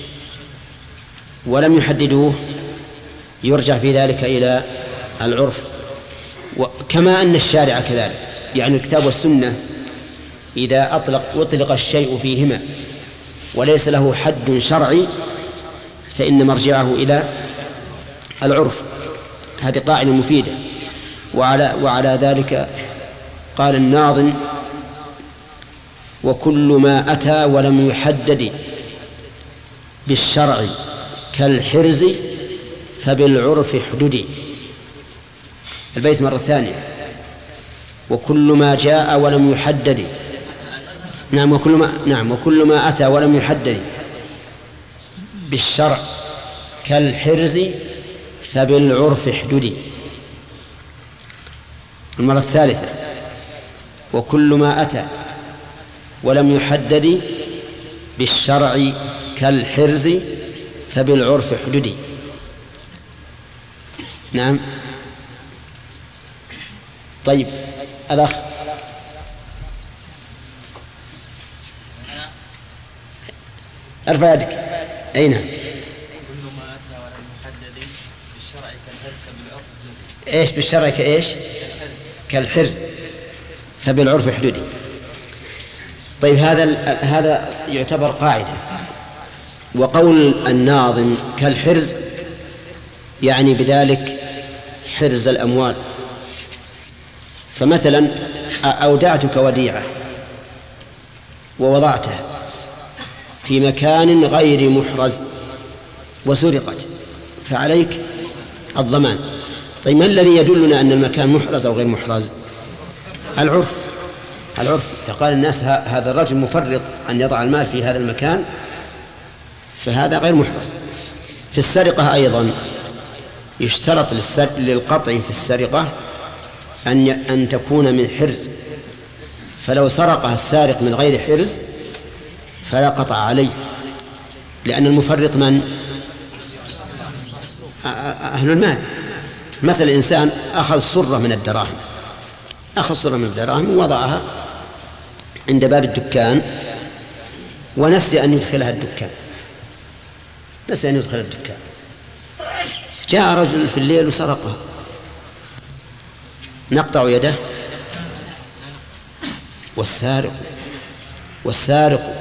ولم يحددوه يرجع في ذلك إلى العرف، كما أن الشارع كذلك. يعني الكتاب والسنة إذا أطلق الشيء فيهما وليس له حد شرعي فإن مرجعه إلى العرف. هذه قاعدة مفيدة. وعلى ذلك قال الناظم وكل ما أتى ولم يحدد بالشرع كالحرز فبالعرف حددي. البيت مرة ثانية وكل ما جاء ولم يحدد، وكل ما أتى ولم يحدد بالشرع كالحرز فبالعرف حددي. المرة الثالثة وكل ما أتى ولم يحدد بالشرع كالحرز فبالعرف حددي. نعم. طيب الأخ ارفع يدك. أين؟ كل ما أتى ولم يحدد بالشرع كالحرز فبالعرف إيش بالشرع كإيش؟ كالحرز، فبالعرف حدودي. طيب هذا يعتبر قاعدة. وقول الناظم كالحرز يعني بذلك حرز الأموال. فمثلا أودعتك وديعة ووضعتها في مكان غير محرز وسرقت، فعليك الضمان. طيب ما الذي يدلنا أن المكان محرز أو غير محرز؟ العرف. إذا قال الناس هذا الرجل مفرط أن يضع المال في هذا المكان فهذا غير محرز. في السرقة أيضا يشترط للقطع في السرقة أن تكون من حرز، فلو سرقها السارق من غير حرز فلا قطع عليه، لأن المفرط من؟ أهل المال. مثل إنسان أخذ صرة من الدراهم ووضعها عند باب الدكان ونسي أن يدخلها الدكان، جاء رجل في الليل وسرقها، نقطع يده؟ والسارق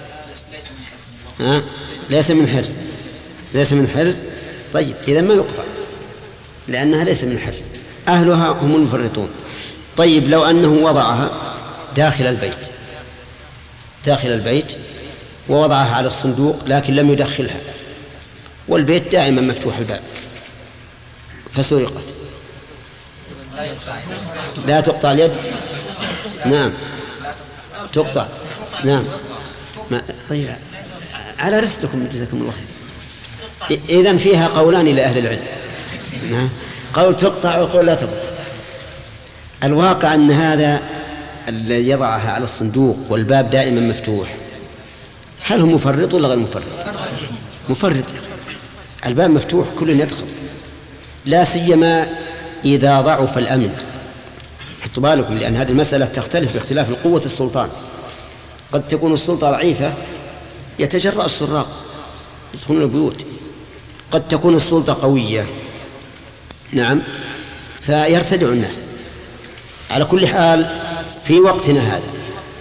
ليس من حرز. طيب إذا ما يقطع لأنها ليس من حرز، أهلها هم المفرطون. طيب لو أنه وضعها داخل البيت ووضعها على الصندوق لكن لم يدخلها، والبيت دائما مفتوح الباب فسرقت، لا تقطع اليد؟ نعم تقطع. نعم. طيب على رسلكم جزاكم الله خير. إذن فيها قولان لأهل العلم، قول تقطع وقول لا تقطع. الواقع أن هذا الذي يضعها على الصندوق والباب دائما مفتوح هل هو مفرط ولا غير مفرط؟ مفرط. الباب مفتوح كل يدخل، لا سيما إذا ضعف الأمن. حطوا بالكم، لأن هذه المسألة تختلف باختلاف القوة السلطان. قد تكون السلطة ضعيفة يتجرأ السراق يدخلون البيوت، قد تكون السلطة قوية نعم فيرتدع الناس. على كل حال في وقتنا هذا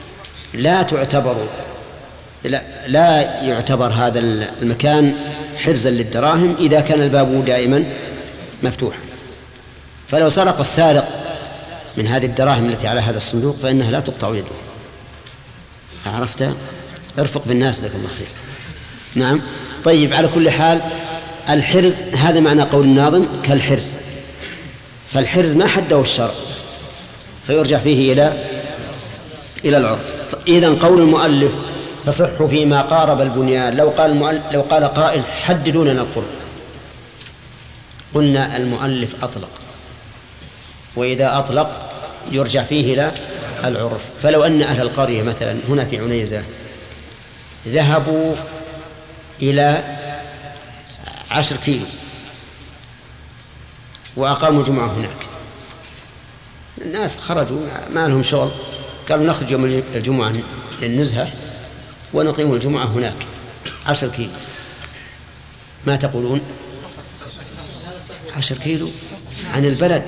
لا يعتبر هذا المكان حرزا للدراهم إذا كان الباب دائما مفتوحا. فلو سرق السارق من هذه الدراهم التي على هذا الصندوق فإنها لا تقطع يده. عرفت؟ ارفق بالناس لكم الخير. نعم. طيب على كل حال الحرز هذا معنى قول الناظم كالحرز، فالحرز ما حده الشرع فيرجع فيه إلى العرف. إذن قول المؤلف تصح فيما قارب البنيان. لو قال قائل حددوا لنا القرب، قلنا المؤلف أطلق، وإذا أطلق يرجع فيه إلى العرف. فلو أن أهل القرية مثلا هنا في عنيزة ذهبوا إلى 10 كيلو وأقاموا الجمعة هناك، الناس خرجوا ما لهم شغل، قالوا نخرج يوم الجمعة للنزهة ونقيم الجمعة هناك 10 كيلو، ما تقولون؟ 10 كيلو عن البلد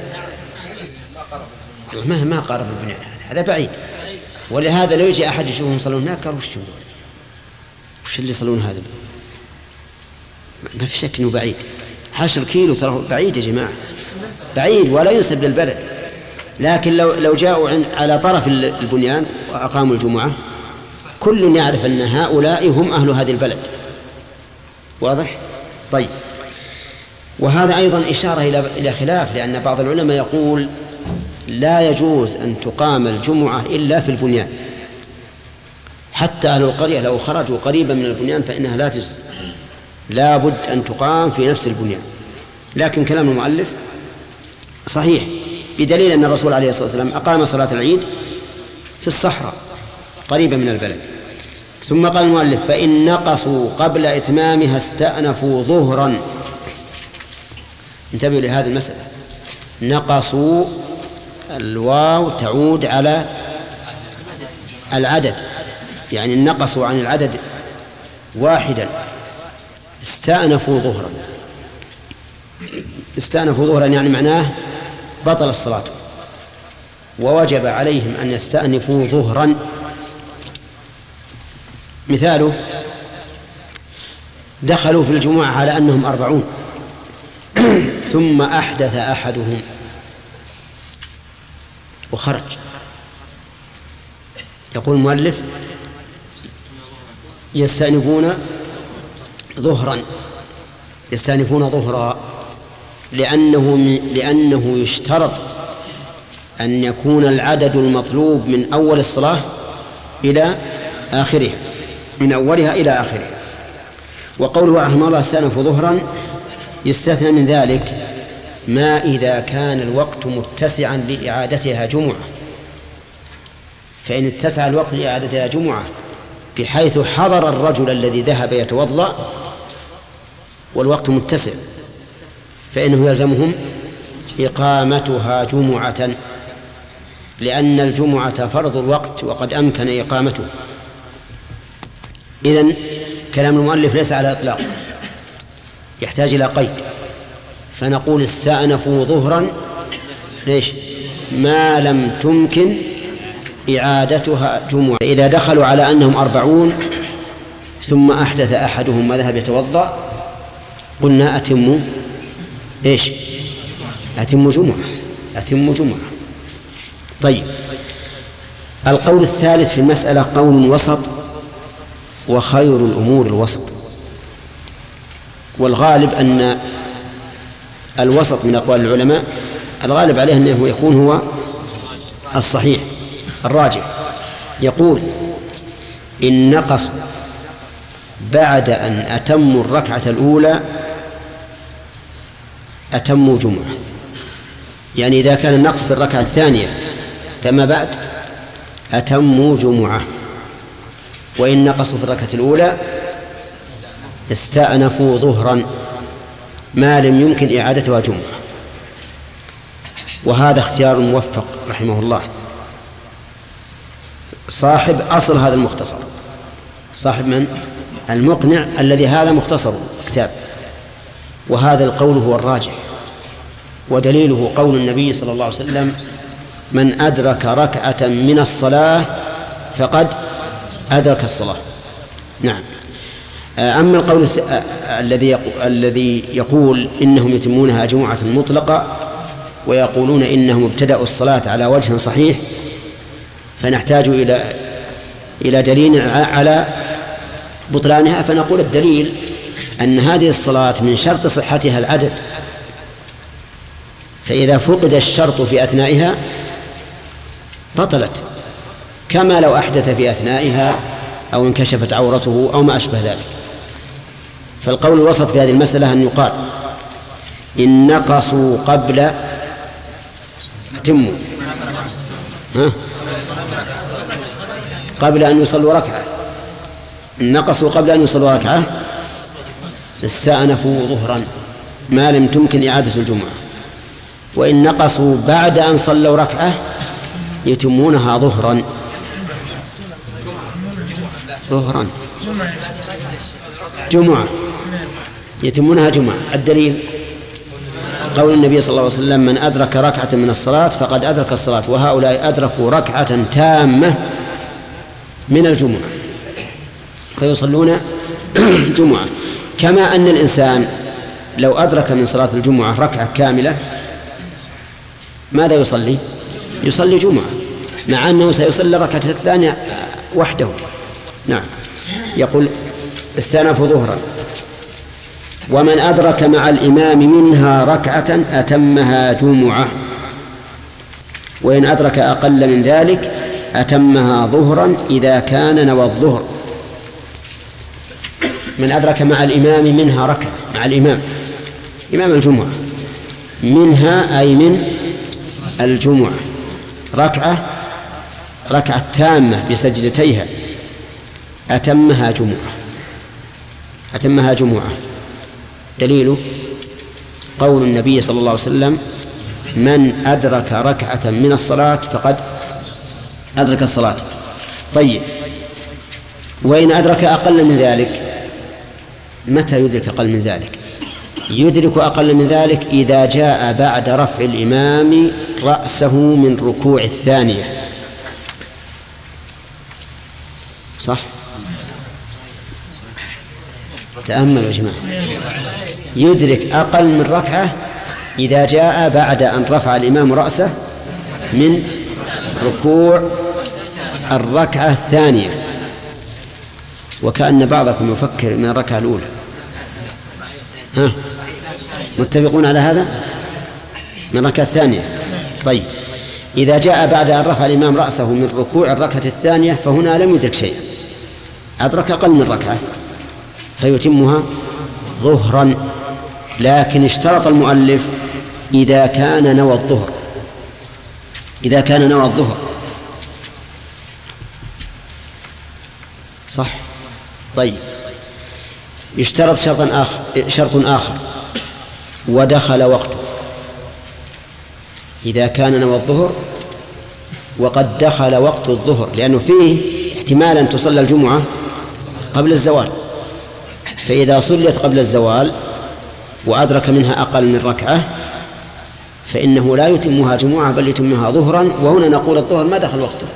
ما قارب البنيان، هذا بعيد. ولهذا لو يجي أحد يشوفهم يصلون هناك قالوا وش اللي يصلون هذا؟ ما في شك أنه بعيد. 10 كيلو ترى بعيد يا جماعة، بعيد ولا ينسب للبلد. لكن لو جاءوا على طرف البنيان وأقاموا الجمعة كل يعرف أن هؤلاء هم أهل هذه البلد. واضح؟ طيب. وهذا أيضا إشارة إلى خلاف، لأن بعض العلماء يقول لا يجوز أن تقام الجمعة إلا في البنيان، حتى أهل القرية لو خرجوا قريبا من البنيان فإنها لا تجوز، لا بد أن تقام في نفس البنيان. لكن كلام المؤلف صحيح بدليل أن الرسول عليه الصلاة والسلام أقام صلاة العيد في الصحراء قريبا من البلد. ثم قال المؤلف فإن نقصوا قبل إتمامها استأنفوا ظهرا. انتبهوا لهذه المسألة، نقصوا الواو تعود على العدد، يعني نقصوا عن العدد واحدا، استأنفوا ظهرا. استأنفوا ظهرا يعني معناه بطل الصلاة، ووجب عليهم أن يستأنفوا ظهرا. مثاله: دخلوا في الجمعة على أنهم 40 ثم أحدث أحدهم وخرج. يقول المؤلف: يستأنفون ظهرا لأنه يشترط أن يكون العدد المطلوب من أول الصلاة إلى آخرها، من أولها إلى آخرها. وقوله رحمه الله استأنفوا ظهرا يستثنى من ذلك ما إذا كان الوقت متسعا لإعادتها جمعة، فإن اتسع الوقت لإعادتها جمعة بحيث حضر الرجل الذي ذهب يتوضأ والوقت متسع، فإنه يلزمهم إقامتها جمعة، لأن الجمعة فرض الوقت وقد أمكن إقامته. إذن كلام المؤلف ليس على إطلاق، يحتاج إلى قيد، فنقول استأنفوا ظهرا ما لم تمكن إعادتها جمعة. إذا دخلوا على أنهم 40 ثم أحدث أحدهم وذهب يتوضأ قلنا أتم جمعة. طيب، القول الثالث في المسألة قول وسط، وخير الأمور الوسط. والغالب أن الوسط من أقوال العلماء الغالب عليه أنه يكون هو الصحيح الراجح. يقول: إن نقص بعد أن أتموا الركعة الأولى أتموا جمعة، يعني إذا كان النقص في الركعة الثانية فما بعد أتموا جمعة، وإن نقصوا في الركعة الأولى استأنفوا ظهرا ما لم يمكن إعادتها جمعة. وهذا اختيار موفق رحمه الله، صاحب أصل هذا المختصر، صاحب من المقنع الذي هذا مختصر كتاب. وهذا القول هو الراجح، ودليله قول النبي صلى الله عليه وسلم: من أدرك ركعة من الصلاة فقد أدرك الصلاة. نعم. أما القول الذي يقول إنهم يتمونها جمعة مطلقة ويقولون إنهم ابتدأوا الصلاة على وجه صحيح، فنحتاج إلى دليل على بطلانها. فنقول الدليل أن هذه الصلاة من شرط صحتها العدد، فإذا فقد الشرط في أثنائها بطلت، كما لو أحدث في أثنائها أو انكشفت عورته أو ما أشبه ذلك. فالقول الوسط في هذه المسألة أن يقال: إن نقصوا قبل أتموا قبل أن يصلوا ركعة، نقصوا قبل أن يصلوا ركعة استأنفوا ظهرا ما لم تمكن إعادة الجمعة، وإن نقصوا بعد أن صلوا ركعة يتمونها ظهرا جمعة، يتمونها جمعة. الدليل قول النبي صلى الله عليه وسلم: من أدرك ركعة من الصلاة فقد أدرك الصلاة، وهؤلاء أدركوا ركعة تامة من الجمعة فيصلون جمعة. كما أن الإنسان لو أدرك من صلاة الجمعة ركعة كاملة ماذا يصلي؟ يصلي جمعة، مع أنه سيصلي الركعة الثانية وحده. نعم. يقول: استأنفوا ظهرا. ومن أدرك مع الإمام منها ركعة أتمها جمعة، وإن أدرك أقل من ذلك أتمها ظهرا إذا كان نوى الظهر. من أدرك مع الإمام منها ركعة، مع الإمام إمام الجمعة، منها أي من الجمعة ركعة تامة بسجدتيها أتمها جمعة. دليله قول النبي صلى الله عليه وسلم: من أدرك ركعة من الصلاة فقد أدرك الصلاة. طيب، وإن أدرك أقل من ذلك متى يدرك أقل من ذلك؟ يدرك أقل من ذلك إذا جاء بعد رفع الإمام رأسه من ركوع الثانية. صح؟ تأملوا يا جماعة. يدرك أقل من ركعة إذا جاء بعد أن رفع الإمام رأسه من ركوع الركعة الثانية. وكأن بعضكم يفكر من الركعة الأولى. ها؟ متفقون على هذا؟ من الركعة الثانية. طيب، إذا جاء بعد أن رفع الإمام رأسه من ركوع الركعة الثانية فهنا لم يدرك شيئا، أدرك أقل من ركعة فيتمها ظهرا. لكن اشترط المؤلف إذا كان نوى الظهر، إذا كان نوى الظهر. صح؟ طيب، يشترط شرط آخر ودخل وقته. إذا كان نوى الظهر وقد دخل وقت الظهر، لأنه فيه احتمال أن تصلى الجمعة قبل الزوال، فإذا صليت قبل الزوال وأدرك منها أقل من ركعة فإنه لا يتمها جمعة بل يتمها ظهرا. وهنا نقول الظهر ما دخل وقته،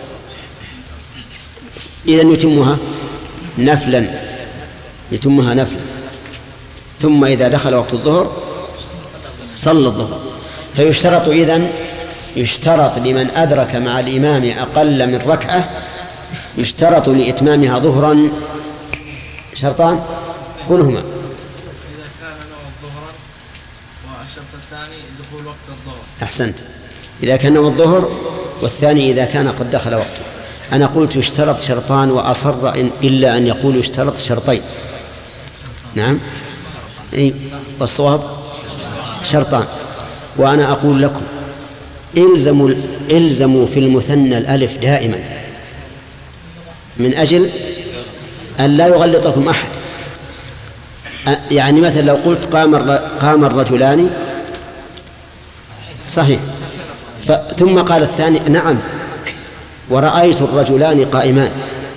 إذن يتمها نفلا، يتمها نفلا. ثم إذا دخل وقت الظهر صلى الظهر. فيشترط إذن، يشترط لمن أدرك مع الإمام أقل من ركعة، يشترط لإتمامها ظهرا شرطان، كلهما. إذا كان نوى الظهر، والشرط الثاني دخول وقت الظهر. أحسنت، إذا كان نوى الظهر، والثاني إذا كان قد دخل وقته. أنا قلت يشترط شرطان وأصر إلا أن يقول يشترط شرطين. نعم، والصواب شرطان. وأنا أقول لكم إلزموا في المثنى الألف دائما من أجل أن لا يغلطكم أحد. يعني مثلا لو قلت قام الرجلان، صحيح، ثم قال الثاني نعم ورأيت الرجلان قائمان،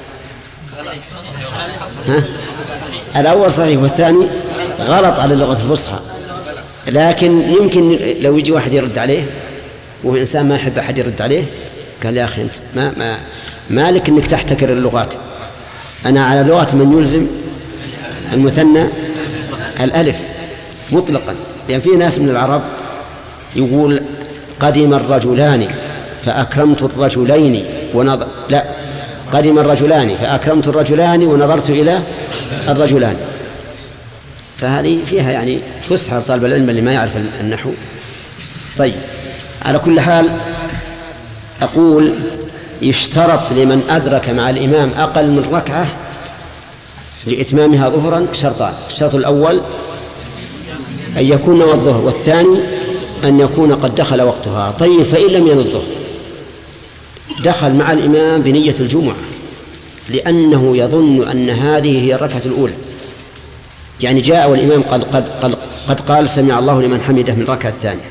ها؟ الأول صحيح والثاني غلط على اللغة الفصحى. لكن يمكن لو يجي واحد يرد عليه، وهو إنسان ما يحب أحد يرد عليه، قال يا أخي أنت ما لك أنك تحتكر اللغات. أنا على لغة من يلزم المثنى الألف مطلقا، لأن في ناس من العرب يقول قدم الرجلان فأكرمت الرجلين لا، قدم الرجلان فأكرمت الرجلان ونظرت إلى الرجلان. فهذه فيها يعني فسحة طالب العلم اللي ما يعرف النحو. طيب، على كل حال أقول يشترط لمن أدرك مع الإمام أقل من ركعة لإتمامها ظهرا شرطان. الشرط الأول أن يكون نوى الظهر، والثاني أن يكون قد دخل وقتها. طيب، فإن لم ينوي الظهر دخل مع الإمام بنية الجمعة، لأنه يظن أن هذه هي الركعة الأولى. يعني جاء والإمام قد قال سمع الله لمن حمده من الركعة الثانية،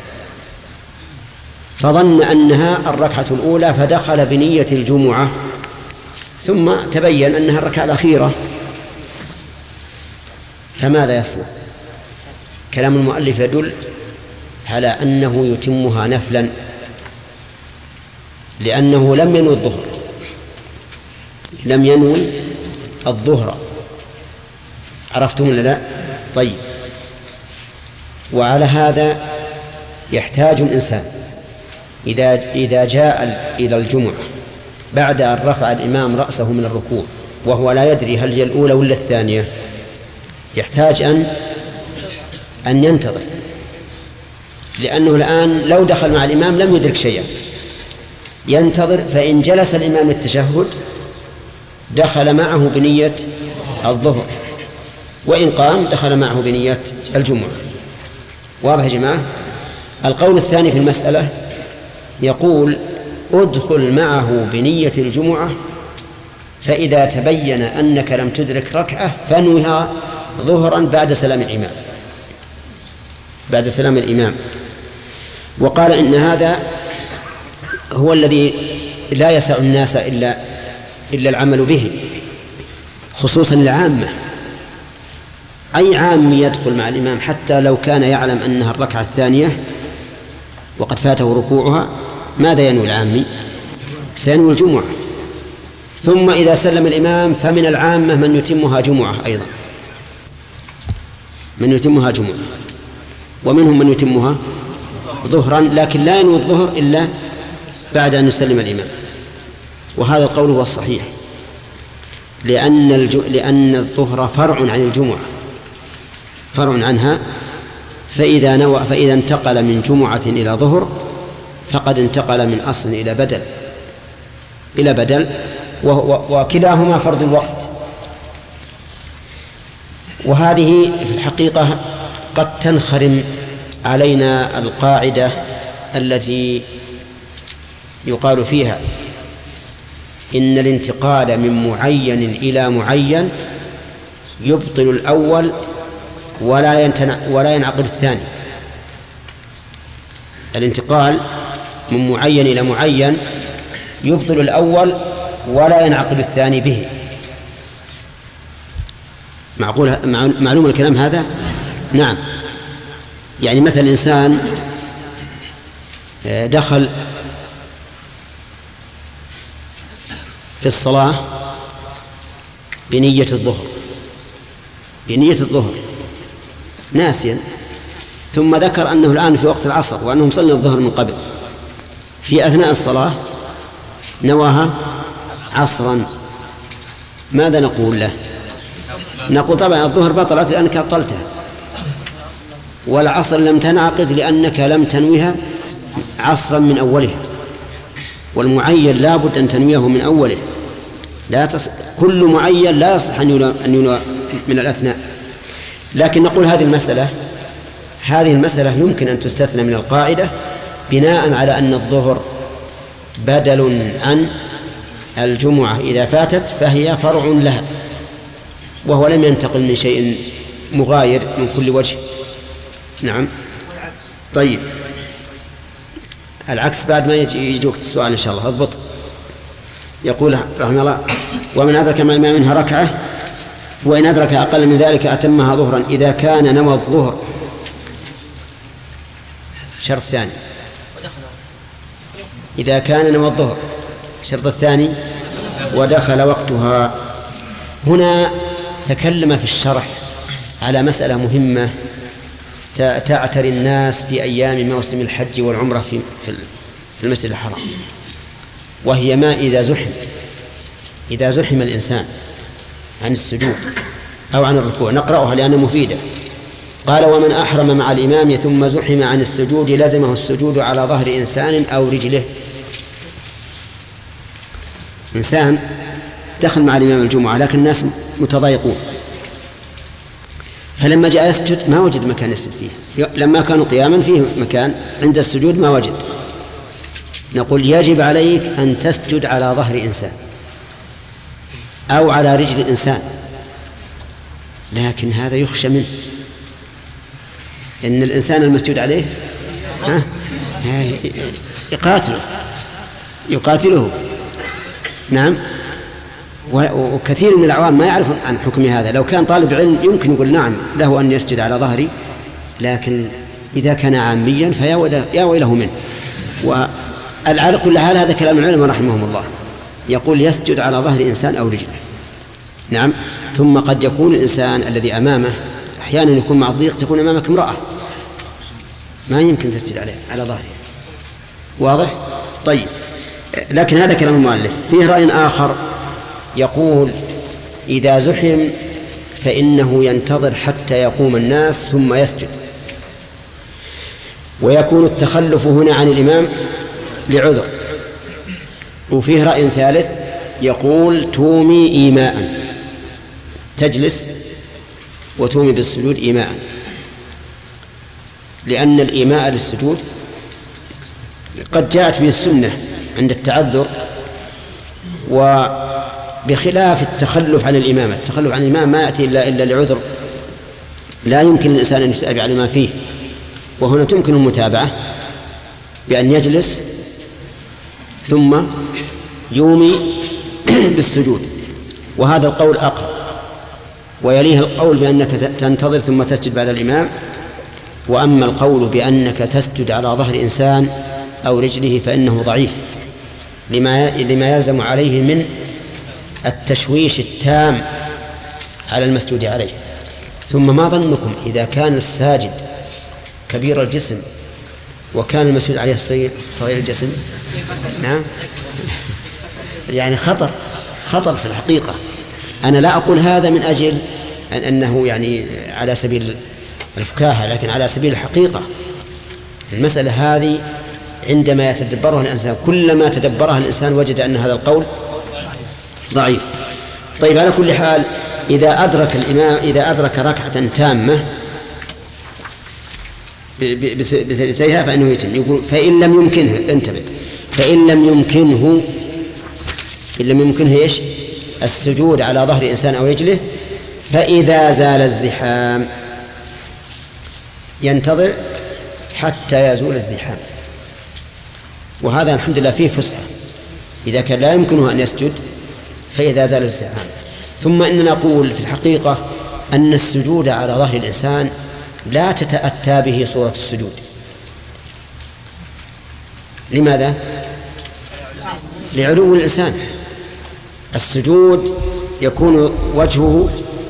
فظن أنها الركعة الأولى فدخل بنية الجمعة، ثم تبين أنها الركعة الأخيرة. فماذا يصنع؟ كلام المؤلف يدل على أنه يتمها نفلا، لأنه لم ينوي الظهر، لم ينوي الظهر. عرفتم ولا لا؟ طيب، وعلى هذا يحتاج الإنسان إذا جاء إلى الجمعة بعد أن رفع الإمام رأسه من الركوع وهو لا يدري هل هي الأولى ولا الثانية، يحتاج أن ينتظر، لأنه الآن لو دخل مع الإمام لم يدرك شيئا. ينتظر، فإن جلس الإمام التشهد دخل معه بنية الظهر، وإن قام دخل معه بنية الجمعة. واضح يا جماعة؟ القول الثاني في المسألة يقول ادخل معه بنية الجمعة، فإذا تبين أنك لم تدرك ركعة فانوها ظهرا بعد سلام الإمام، بعد سلام الإمام. وقال إن هذا هو الذي لا يسع الناس إلا العمل به، خصوصا العامة. أي عام يدخل مع الإمام حتى لو كان يعلم أنها الركعة الثانية وقد فاته ركوعها، ماذا ينوي العامي؟ سينوي الجمعة. ثم إذا سلم الإمام فمن العامة من يتمها جمعة أيضا، من يتمها جمعة، ومنهم من يتمها ظهرا، لكن لا ينوي الظهر إلا بعد أن يسلم الإمام. وهذا القول هو الصحيح، لأن الظهر فرع عن الجمعة، فرع عنها، فإذا انتقل من جمعة إلى ظهر فقد انتقل من أصل إلى بدل وكلاهما فرض الوقت. وهذه في الحقيقة قد تنخرم علينا القاعدة التي يقال فيها إن الانتقال من معين إلى معين يبطل الأول ولا ينعقد الثاني. الانتقال من معين إلى معين يبطل الأول ولا ينعقد الثاني به. معلوم الكلام هذا؟ نعم. يعني مثلا إنسان دخل في الصلاة بنية الظهر ناسيا، ثم ذكر أنه الآن في وقت العصر وأنه صلى الظهر من قبل، في أثناء الصلاة نواها عصرا، ماذا نقول له؟ نقول طبعا الظهر بطلت لأنك أبطلتها، والعصر لم تنعقد لأنك لم تنويها عصرا من أولها، والمعين لا بد أن تنويه من أوله، كل معين لا يصح أن ينوى من الأثناء. لكن نقول هذه المسألة يمكن أن تستثنى من القاعدة بناء على أن الظهر بدل عن الجمعة إذا فاتت فهي فرع لها، وهو لم ينتقل من شيء مغاير من كل وجه. نعم. طيب العكس بعد ما يجي وقت السؤال إن شاء الله اضبط. يقول رحمه الله: ومن أدرك مع الإمام منها ركعة وإن أدرك أقل من ذلك أتمها ظهرا إذا كان نوى الظهر. شرط ثاني إذا كان نوى الظهر. الشرط الثاني ودخل وقتها. هنا تكلم في الشرح على مسألة مهمة تعتري الناس في أيام موسم الحج والعمرة في المسجد الحرام، وهي ما إذا زحم الإنسان عن السجود أو عن الركوع. نقرأها لأنها مفيدة. قال: ومن أحرم مع الإمام ثم زحم عن السجود لزمه السجود على ظهر إنسان أو رجله. إنسان دخل مع الإمام الجمعة لكن الناس متضايقون، فلما جاء يسجد ما وجد مكان يسجد فيه، لما كانوا قياما فيه مكان، عند السجود ما وجد. نقول يجب عليك أن تسجد على ظهر إنسان أو على رجل إنسان، لكن هذا يخشى منه إن الإنسان المسجود عليه يقاتله. نعم. وكثير من العوام ما يعرفون عن حكم هذا. لو كان طالب علم يمكن يقول نعم له أن يسجد على ظهري، لكن إذا كان عاميا فيا ويله منه. وعلى كل حال هذا كلام العلماء رحمهم الله، يقول يسجد على ظهر إنسان أو رجله. نعم. ثم قد يكون الإنسان الذي أمامه أحيانا يكون مع الضيق، تكون أمامك امرأة ما يمكن تسجد على ظهره. واضح؟ طيب. لكن هذا كلام المؤلف. فيه رأي آخر يقول إذا زحم فإنه ينتظر حتى يقوم الناس ثم يسجد، ويكون التخلف هنا عن الإمام لعذر. وفيه رأي ثالث يقول تومي إيماء، تجلس وتومي بالسجود إيماء، لأن الإيماء للسجود قد جاءت به السنة عند التعذر، وبخلاف التخلف عن الإمامة. التخلف عن الإمام ما يأتي إلا لعذر لا يمكن الإنسان أن يتابع على ما فيه، وهنا تمكن المتابعة بأن يجلس ثم يومي بالسجود، وهذا القول أقرب. ويليه القول بأنك تنتظر ثم تسجد بعد الإمام. وأما القول بأنك تسجد على ظهر إنسان أو رجله فإنه ضعيف لما يلزم عليه من التشويش التام على المسجود عليه. ثم ما ظنكم إذا كان الساجد كبير الجسم وكان المسجود عليه صغير الجسم؟ نعم، يعني خطر في الحقيقة. أنا لا أقول هذا من أجل أنه يعني على سبيل الفكاهة، لكن على سبيل الحقيقة. المسألة هذه عندما يتدبرها الإنسان، كلما تدبرها الإنسان وجد أن هذا القول ضعيف. طيب، على كل حال إذا أدرك الإمام إذا ركعة تامة بسجدتها فإنه يتم. يقول فإن لم يمكنه، انتبه، فإن لم يمكنه إيش؟ السجود على ظهر إنسان أو رجله، فإذا زال الزحام ينتظر حتى يزول الزحام. وهذا الحمد لله فيه فسحة، إذا كان لا يمكنه أن يسجد فإذا زال الزحام. ثم إننا نقول في الحقيقة أن السجود على ظهر الإنسان لا تتأتى به صورة السجود. لماذا؟ لعلو الإنسان. السجود يكون وجهه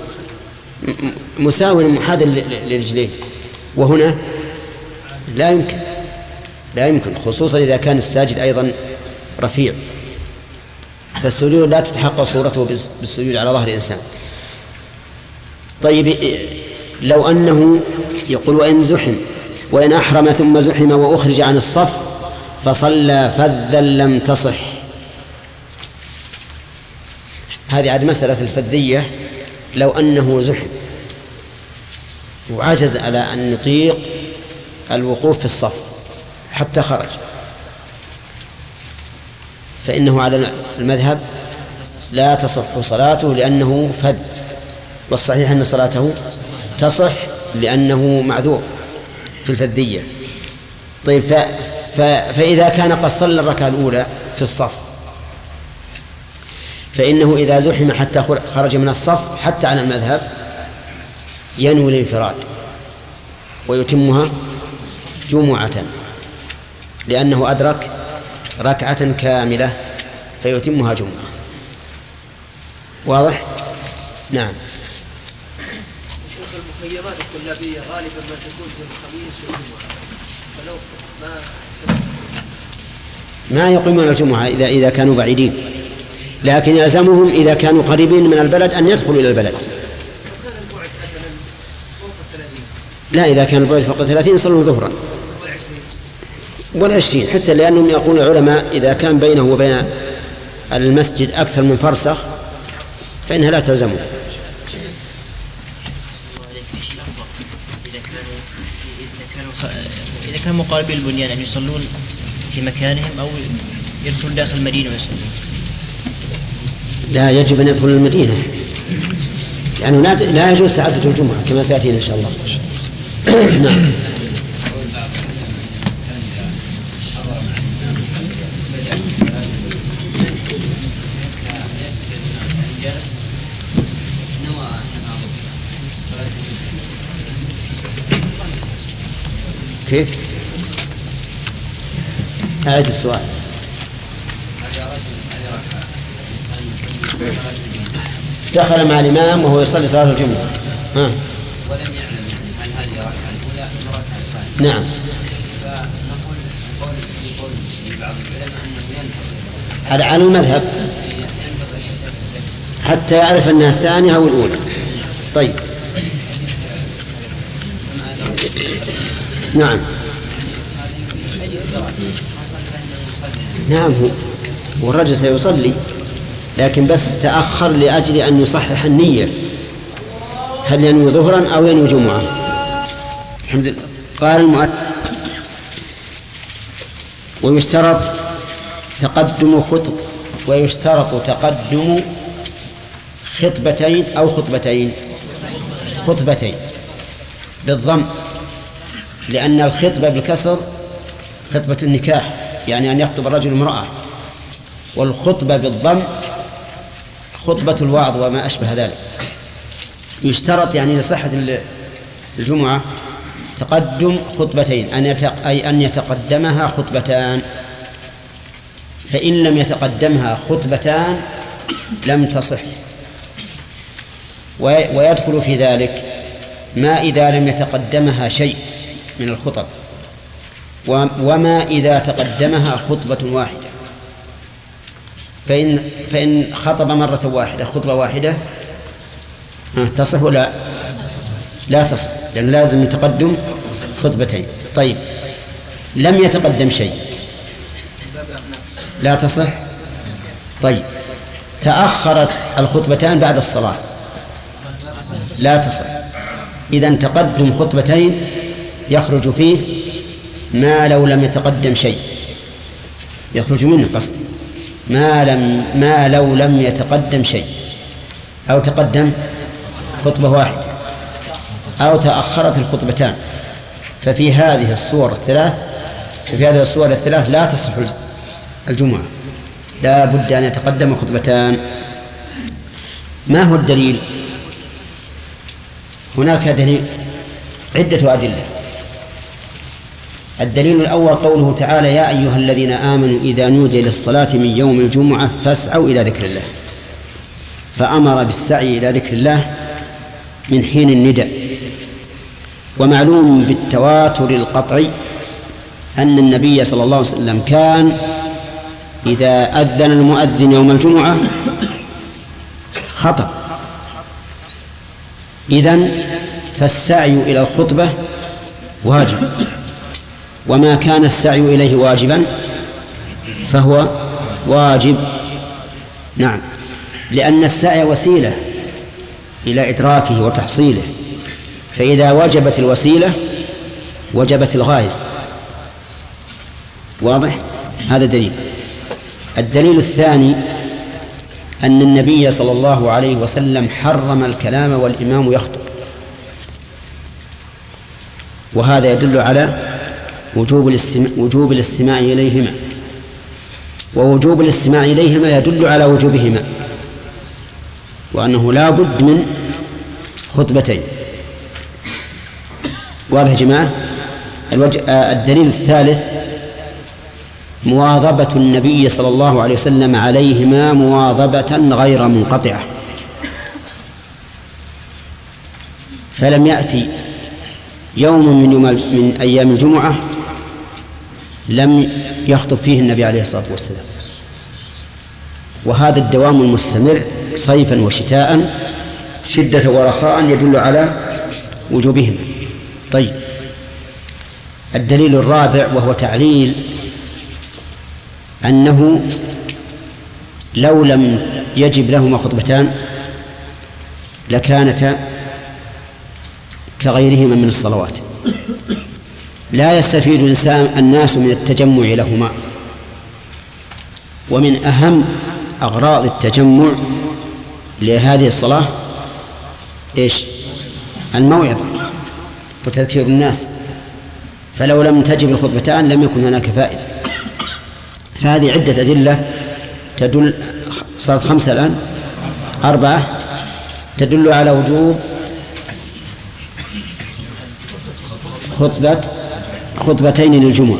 مساوٍ محاذ لرجليه، وهنا لا يمكن خصوصا إذا كان الساجد أيضا رفيع. فالسجود لا تتحقق صورته بالسجود على ظهر الإنسان. طيب، لو أنه يقول وإن أحرم ثم زحم وأخرج عن الصف فصلى فذا لم تصح. هذه عاد مسألة الفذية. لو أنه زحم وعجز على أن يطيق الوقوف في الصف حتى خرج، فإنه على المذهب لا تصح صلاته لأنه فذ، والصحيح أن صلاته تصح لأنه معذور في الفذية. طيب، فإذا كان قد صلى الركعة الأولى في الصف فإنه إذا زحم حتى خرج من الصف حتى على المذهب ينوي الانفراد ويتمها جمعة، لأنه أدرك ركعة كاملة فيتمها جمعة. واضح؟ نعم. المخيمات الطلابية غالبا ما تكون في الخميس والجمعة، فلو ما يقيمون الجمعة إذا كانوا بعيدين، لكن يلزمهم إذا كانوا قريبين من البلد أن يدخلوا إلى البلد. لا، إذا كان البعد فوق 30 يصلون ظهرا ولا 20، حتى لأنهم يقول العلماء إذا كان بينه وبين المسجد أكثر من فرسخ فإنها لا تلزمه. إذا كانوا مقاربين البنيان أن يصلون في مكانهم أو يدخلون داخل المدينة ويصلون؟ لا، يجب أن يدخل المدينة، لأنه يعني لا يجوز تعدد الجمعة كما سيأتينا إن شاء الله. نعم. كيف؟ أعد السؤال. دخل مع الإمام وهو يصلي صلاة الجمعة ولم يعلم هل هذه ركعة الأولى أم ركعة الثانية. نعم. فنقول قول بعض العلماء أنه ينتظر على المذهب حتى يعرف أنها الثانية أو الأولى. طيب، نعم. نعم، والرجل سيصلي لكن بس تأخر لأجل أن يصحح النية، هل ينوي ظهرا أو ينوي جمعة. الحمد لله. قال المؤلف ويشترط تقدم خطبتين أو خطبتين بالضم، لأن الخطبة بالكسر خطبة النكاح، يعني أن يخطب الرجل امرأة، والخطبة بالضم خطبة الوعظ وما أشبه ذلك. يشترط يعني لصحة الجمعة تقدم خطبتين، أي أن يتقدمها خطبتان، فإن لم يتقدمها خطبتان لم تصح. ويدخل في ذلك ما إذا لم يتقدمها شيء من الخطب، وما إذا تقدمها خطبة واحدة. فإن خطب مرة واحدة خطبة واحدة تصح ولا لا تصح؟ لأن لازم تقدم خطبتين. طيب لم يتقدم شيء لا تصح. طيب تأخرت الخطبتان بعد الصلاة لا تصح. إذن تقدم خطبتين يخرج فيه ما لو لم يتقدم شيء، يخرج منه قصد ما لو لم يتقدم شيء، أو تقدم خطبة واحدة، أو تأخرت الخطبتان. ففي هذه الصور الثلاث لا تصح الجمعة، لا بد أن يتقدم خطبتان. ما هو الدليل؟ هناك دليل، عدة أدلة. الدليل الأول قوله تعالى: يا أيها الذين آمنوا إذا نودي للصلاة من يوم الجمعة فاسعوا إلى ذكر الله. فأمر بالسعي إلى ذكر الله من حين النداء. ومعلوم بالتواتر القطعي أن النبي صلى الله عليه وسلم كان إذا أذن المؤذن يوم الجمعة خطب. إذن فالسعي إلى الخطبة واجب، وما كان السعي إليه واجبا فهو واجب. نعم، لأن السعي وسيلة إلى إدراكه وتحصيله، فإذا وجبت الوسيلة وجبت الغاية. واضح؟ هذا دليل. الدليل الثاني أن النبي صلى الله عليه وسلم حرم الكلام والإمام يخطب، وهذا يدل على وجوب الاستماع إليهما، ووجوب الاستماع إليهما يدل على وجوبهما، وأنه لا بد من خطبتين. واضح يا جماعة؟ الدليل الثالث مواظبة النبي صلى الله عليه وسلم عليهما مواظبة غير منقطعة، فلم يأتي يوم من أيام الجمعة لم يخطب فيه النبي عليه الصلاة والسلام. وهذا الدوام المستمر صيفا وشتاء شدة ورخاء يدل على وجوبهما. طيب، الدليل الرابع وهو تعليل أنه لو لم يجب لهما خطبتان لكانتا كغيرهما من الصلوات. لا يستفيد الناس من التجمع لهما، ومن أهم أغراض التجمع لهذه الصلاة إيش؟ الموعظة وتذكير الناس. فلو لم تجب الخطبتان لم يكن هناك فائدة. فهذه عدة أدلة تدل، صارت 5 الآن، 4 تدل على وجوب خطبتين للجمعة.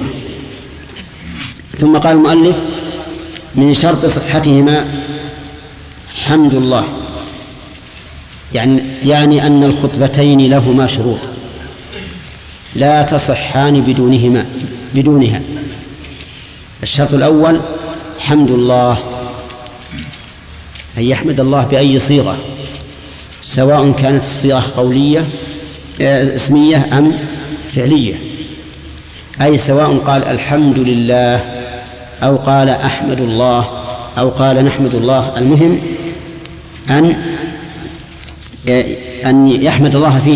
ثم قال المؤلف: من شرط صحتهما حمد الله، يعني أن الخطبتين لهما شروط لا تصحان بدونها. الشرط الأول حمد الله، أن يحمد الله بأي صيغة، سواء كانت الصيغة قولية اسمية أم فعلية، أي سواء قال الحمد لله أو قال أحمد الله أو قال نحمد الله، المهم أن يحمد الله فيه.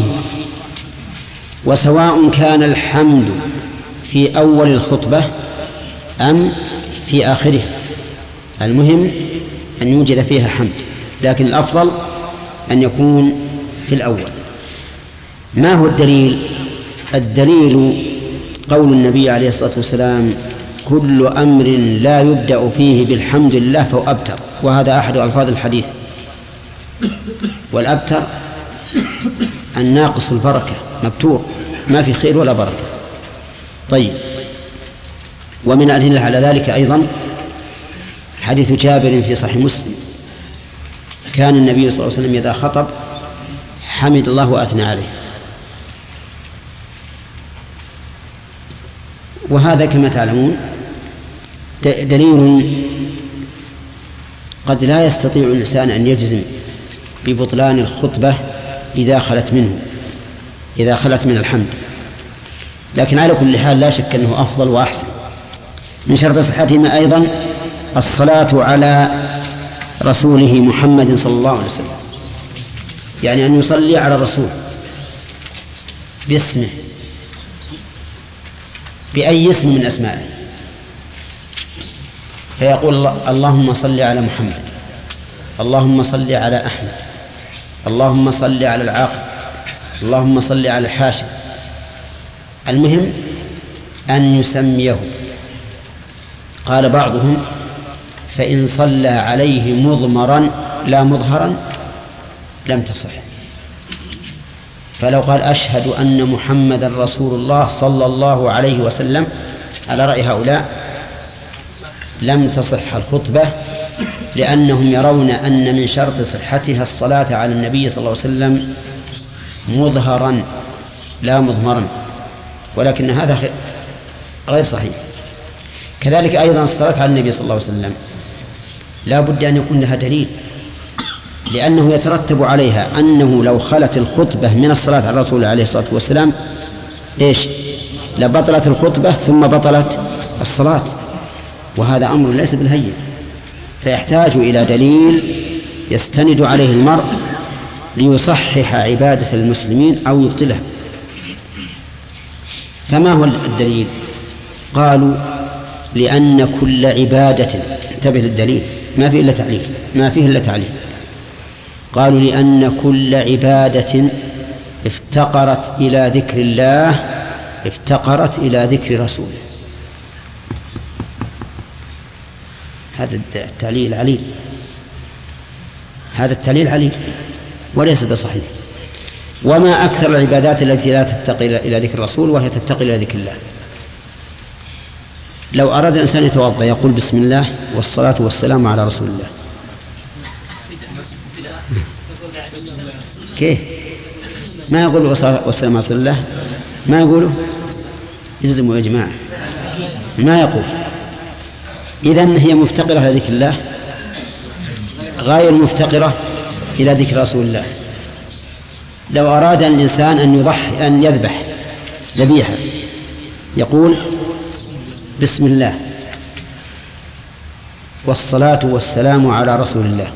وسواء كان الحمد في أول الخطبة أم في آخرها، المهم أن يوجد فيها حمد، لكن الأفضل أن يكون في الأول. ما هو الدليل؟ الدليل قول النبي عليه الصلاة والسلام: كل أمر لا يبدأ فيه بالحمد لله فهو أبتر. وهذا أحد ألفاظ الحديث. والأبتر الناقص البركة مبتور، ما في خير ولا بركة. طيب، ومن الأدلة على ذلك أيضا حديث جابر في صحيح مسلم: كان النبي صلى الله عليه وسلم إذا خطب حمد الله وأثنى عليه. وهذا كما تعلمون دليل قد لا يستطيع الإنسان أن يجزم ببطلان الخطبة إذا خلت منه، إذا خلت من الحمد، لكن على كل حال لا شك أنه أفضل وأحسن. من شرط صحتهما أيضا الصلاة على رسوله محمد صلى الله عليه وسلم، يعني أن يصلي على الرسول باسمه، بأي اسم من أسمائه، فيقول اللهم صل على محمد، اللهم صل على أحمد، اللهم صل على العاقب، اللهم صل على الحاشر. المهم أن يسميه. قال بعضهم: فإن صلى عليه مضمرا لا مظهرا لم تصح. فلو قال أشهد أن محمدا رسول الله صلى الله عليه وسلم على رأي هؤلاء لم تصح الخطبة، لأنهم يرون أن من شرط صحتها الصلاة على النبي صلى الله عليه وسلم مظهرا لا مضمرا، ولكن هذا غير صحيح. كذلك أيضا الصلاة على النبي صلى الله عليه وسلم لا بد أن يكون لها دليل، لأنه يترتب عليها أنه لو خلت الخطبة من الصلاة على الرسول عليه الصلاة والسلام لبطلت الخطبة ثم بطلت الصلاة، وهذا أمر ليس بالهين، فيحتاج إلى دليل يستند عليه المرء ليصحح عبادة المسلمين أو يبطلها. فما هو الدليل؟ قالوا: لأن كل عبادة، انتبه للدليل، ما فيه إلا تعليل، قالوا: لأن كل عبادة افتقرت إلى ذكر الله افتقرت إلى ذكر رسوله. هذا التعليل عليل، هذا التعليل عليل وليس بصحيح. وما أكثر العبادات التي لا تفتقر إلى ذكر الرسول وهي تفتقر إلى ذكر الله. لو أراد الإنسان يتوضأ يقول بسم الله والصلاة والسلام على رسول الله. كيف؟ ما يقول والصلاة والسلام على رسول الله، ما يقوله، يجزموا يا جماعة، ما يقول. إذن هي مفتقرة إلى ذكر الله غير مفتقرة إلى ذكر رسول الله. لو أراد الإنسان أن يذبح ذبيحة يقول بسم الله والصلاة والسلام على رسول الله.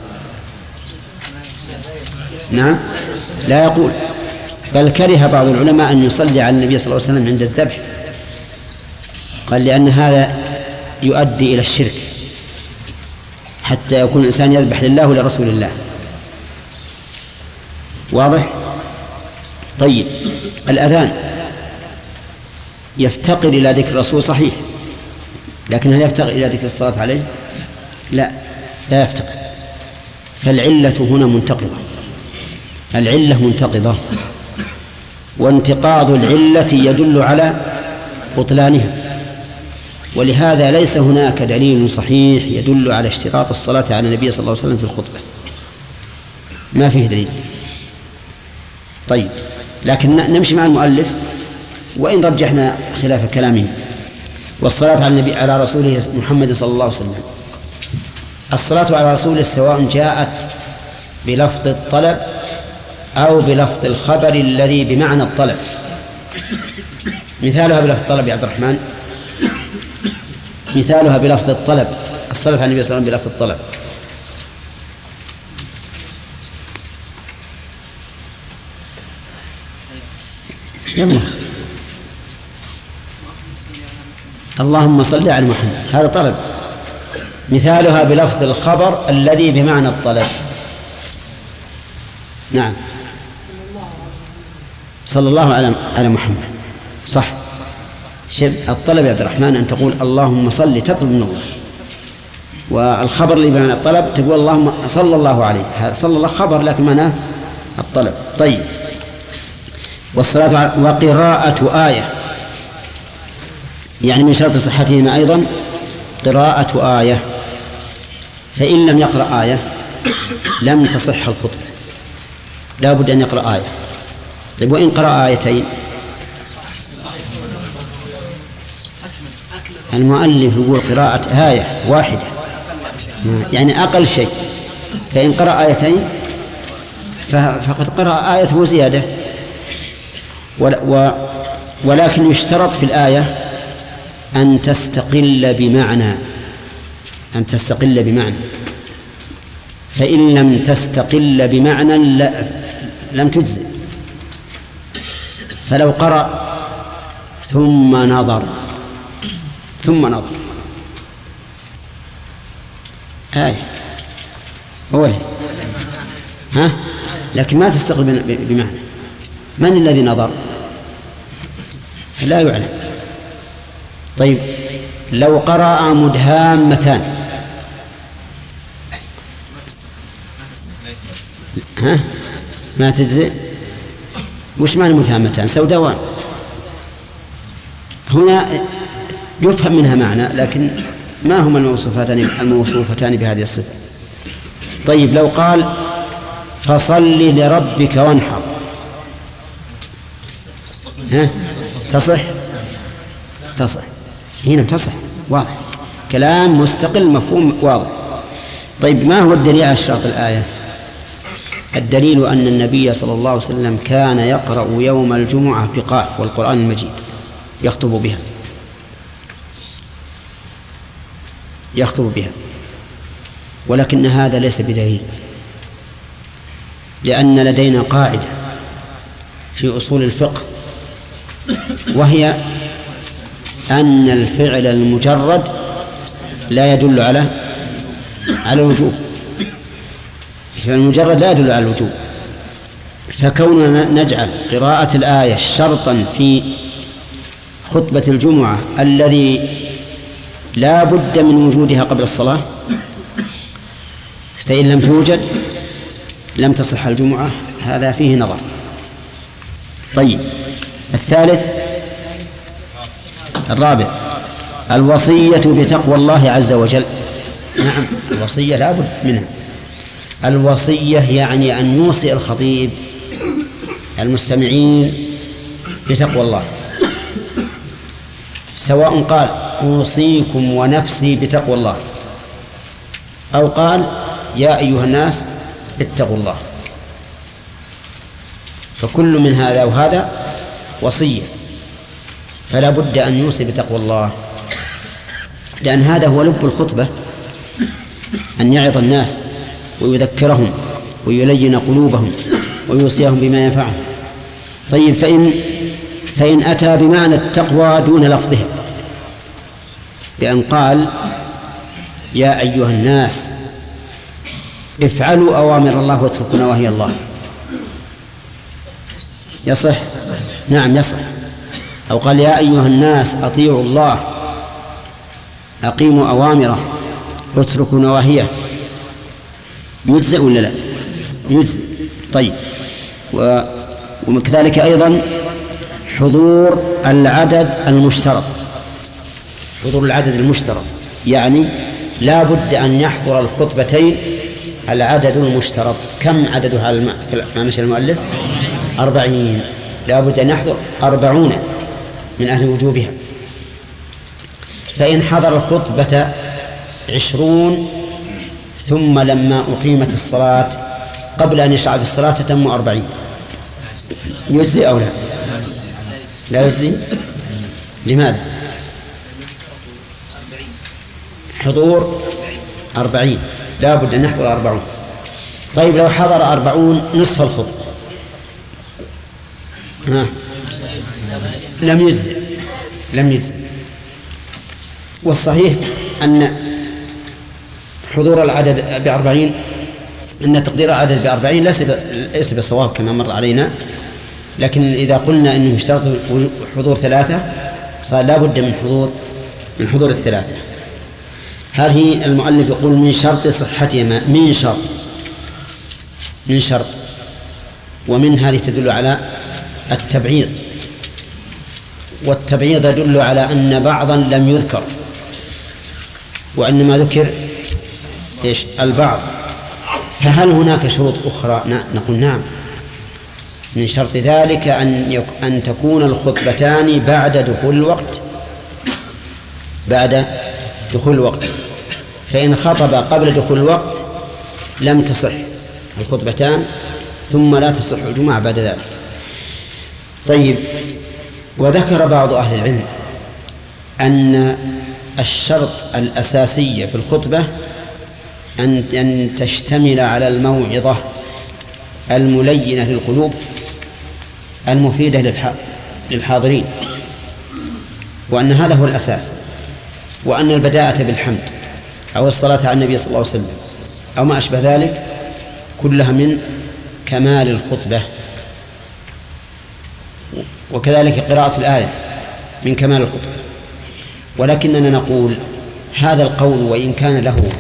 نعم، لا يقول، بل كره بعض العلماء أن يصلي على النبي صلى الله عليه وسلم عند الذبح، قال لأن هذا يؤدي إلى الشرك حتى يكون الإنسان يذبح لله ولرسول الله. واضح؟ طيب، الأذان يفتقر إلى ذكر الرسول صحيح، لكن هل يفتقر إلى ذكر الصلاة عليه؟ لا يفتقر. فالعلة هنا منتقضة، العلة منتقضة، وانتقاض العلة يدل على بطلانها، ولهذا ليس هناك دليل صحيح يدل على اشتراط الصلاة على النبي صلى الله عليه وسلم في الخطبة، ما فيه دليل. طيب، لكن نمشي مع المؤلف وإن رجحنا خلاف كلامه. والصلاة على النبي على رسوله محمد صلى الله عليه وسلم، الصلاة على رسوله سواء جاءت بلفظ الطلب أو بلفظ الخبر الذي بمعنى الطلب. مثالها بلفظ الطلب يا عبد الرحمن، مثالها بلفظ الطلب، الصلاة على النبي صلى الله عليه وسلم بلفظ الطلب. يلا، اللهم صل على محمد، هذا طلب. مثالها بلفظ الخبر الذي بمعنى الطلب. نعم، صلى الله على محمد، صح. الطلب يا عبد الرحمن أن تقول اللهم صل، تطلب من الله، والخبر اللي بمعنى الطلب تقول اللهم صلى الله عليه. صلى الله خبر لكن معناه الطلب. طيب، والصلاة وقراءة آية، يعني من شرط صحتهما أيضا قراءة آية، فإن لم يقرأ آية لم تصح الخطبة، لا بد أن يقرأ آية. طيب، وإن قرأ آيتين؟ المؤلف يقول قراءة آية واحدة، يعني أقل شيء، فإن قرأ آيتين فقد قرأ آية وزيادة. ولكن يشترط في الآية أن تستقل بمعنى، فإن لم تستقل بمعنى لم تجزئ. فلو قرأ ثم نظر آية أولا، لكن ما تستقل بمعنى. من الذي نظر؟ لا يعلم. طيب، لو قرأ مدهامتان ما تجزئ. وش معنى مدهامتان؟ سوداوان. هنا يفهم منها معنى، لكن ما هما الموصوفتان بهذه الصفة. طيب، لو قال فصل لربك وانحر، تصح هنا تصح، واضح، كلام مستقل، مفهوم واضح. طيب، ما هو الدليل على اشتراط الآية؟ الدليل أن النبي صلى الله عليه وسلم كان يقرأ يوم الجمعة بقاف والقرآن المجيد، يخطب بها، ولكن هذا ليس بدليل، لأن لدينا قاعدة في أصول الفقه، وهي أن الفعل المجرد لا يدل على الوجوب. الفعل المجرد لا يدل على الوجوب، فكوننا نجعل قراءة الآية شرطا في خطبة الجمعة الذي لا بد من وجودها قبل الصلاة، فإن لم توجد لم تصح الجمعة، هذا فيه نظر. طيب، الثالث الرابع الوصية بتقوى الله عز وجل. نعم، الوصية لا بد منها. الوصية يعني أن يوصي الخطيب المستمعين بتقوى الله، سواء قال أوصيكم ونفسي بتقوى الله، أو قال يا أيها الناس اتقوا الله، فكل من هذا وهذا وصية، فلا بد أن يوصي بتقوى الله، لأن هذا هو لب الخطبة، أن يعظ الناس ويذكرهم ويلين قلوبهم ويوصيهم بما ينفعهم. طيب، فإن أتى بمعنى التقوى دون لفظها، بأن قال يا أيها الناس افعلوا أوامر الله واتركوا نواهي الله، يصح؟ نعم يصح. أو قال يا أيها الناس أطيعوا الله أقيموا أوامره واتركوا نواهيه، يجزئ ولا لا؟ يجزئ. طيب، وكذلك أيضا حضور العدد المشترط، يعني لا بد أن يحضر الخطبتين العدد المشترط. كم عددها على ما مشى المؤلف؟ 40. لا بد أن يحضر 40 من أهل وجوبها. فإن حضر الخطبة 20 ثم لما أقيمت الصلاة قبل أن يشرع في الصلاة تم 40، يجزي أو لا؟ لا يجزي. لماذا؟ حضور 40، لا بد أن يحضر 40. طيب، لو حضر 40 نصف الخطبة لم يجزي. والصحيح أن حضور العدد ب40، أن تقدير العدد ب40 ليس بصواب كما مر علينا، لكن إذا قلنا أنه يشترط حضور 3 صار لا بد من حضور 3. هذه المؤلف يقول من شرط صحتهما، من شرط ومن هذه تدل على التبعيض، والتبعيض يدل على أن بعضا لم يذكر وإنما ذكر البعض. فهل هناك شروط أخرى؟ نقول نعم، من شرط ذلك أن تكون الخطبتان بعد دخول الوقت، فإن خطب قبل دخول الوقت لم تصح الخطبتان، ثم لا تصح الجمعة بعد ذلك. طيب، وذكر بعض أهل العلم أن الشرط الأساسي في الخطبة أن تشتمل على الموعظة الملينة للقلوب المفيدة للحاضرين، وأن هذا هو الأساس، وأن البداءة بالحمد أو الصلاة على النبي صلى الله عليه وسلم أو ما أشبه ذلك كلها من كمال الخطبة، وكذلك قراءة الآية من كمال الخطبة. ولكننا نقول هذا القول وإن كان له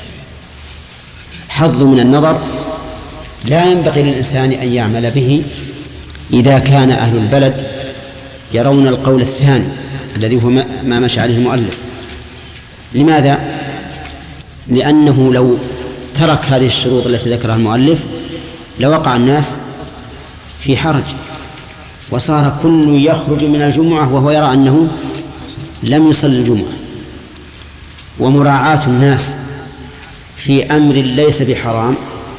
حظ من النظر لا ينبغي للإنسان أن يعمل به إذا كان أهل البلد يرون القول الثاني الذي هو ما مشى عليه المؤلف. لماذا؟ لأنه لو ترك هذه الشروط التي ذكرها المؤلف لوقع الناس في حرج، وصار كل يخرج من الجمعة وهو يرى أنه لم يصلي الجمعة. ومراعاة الناس في أمر ليس بحرام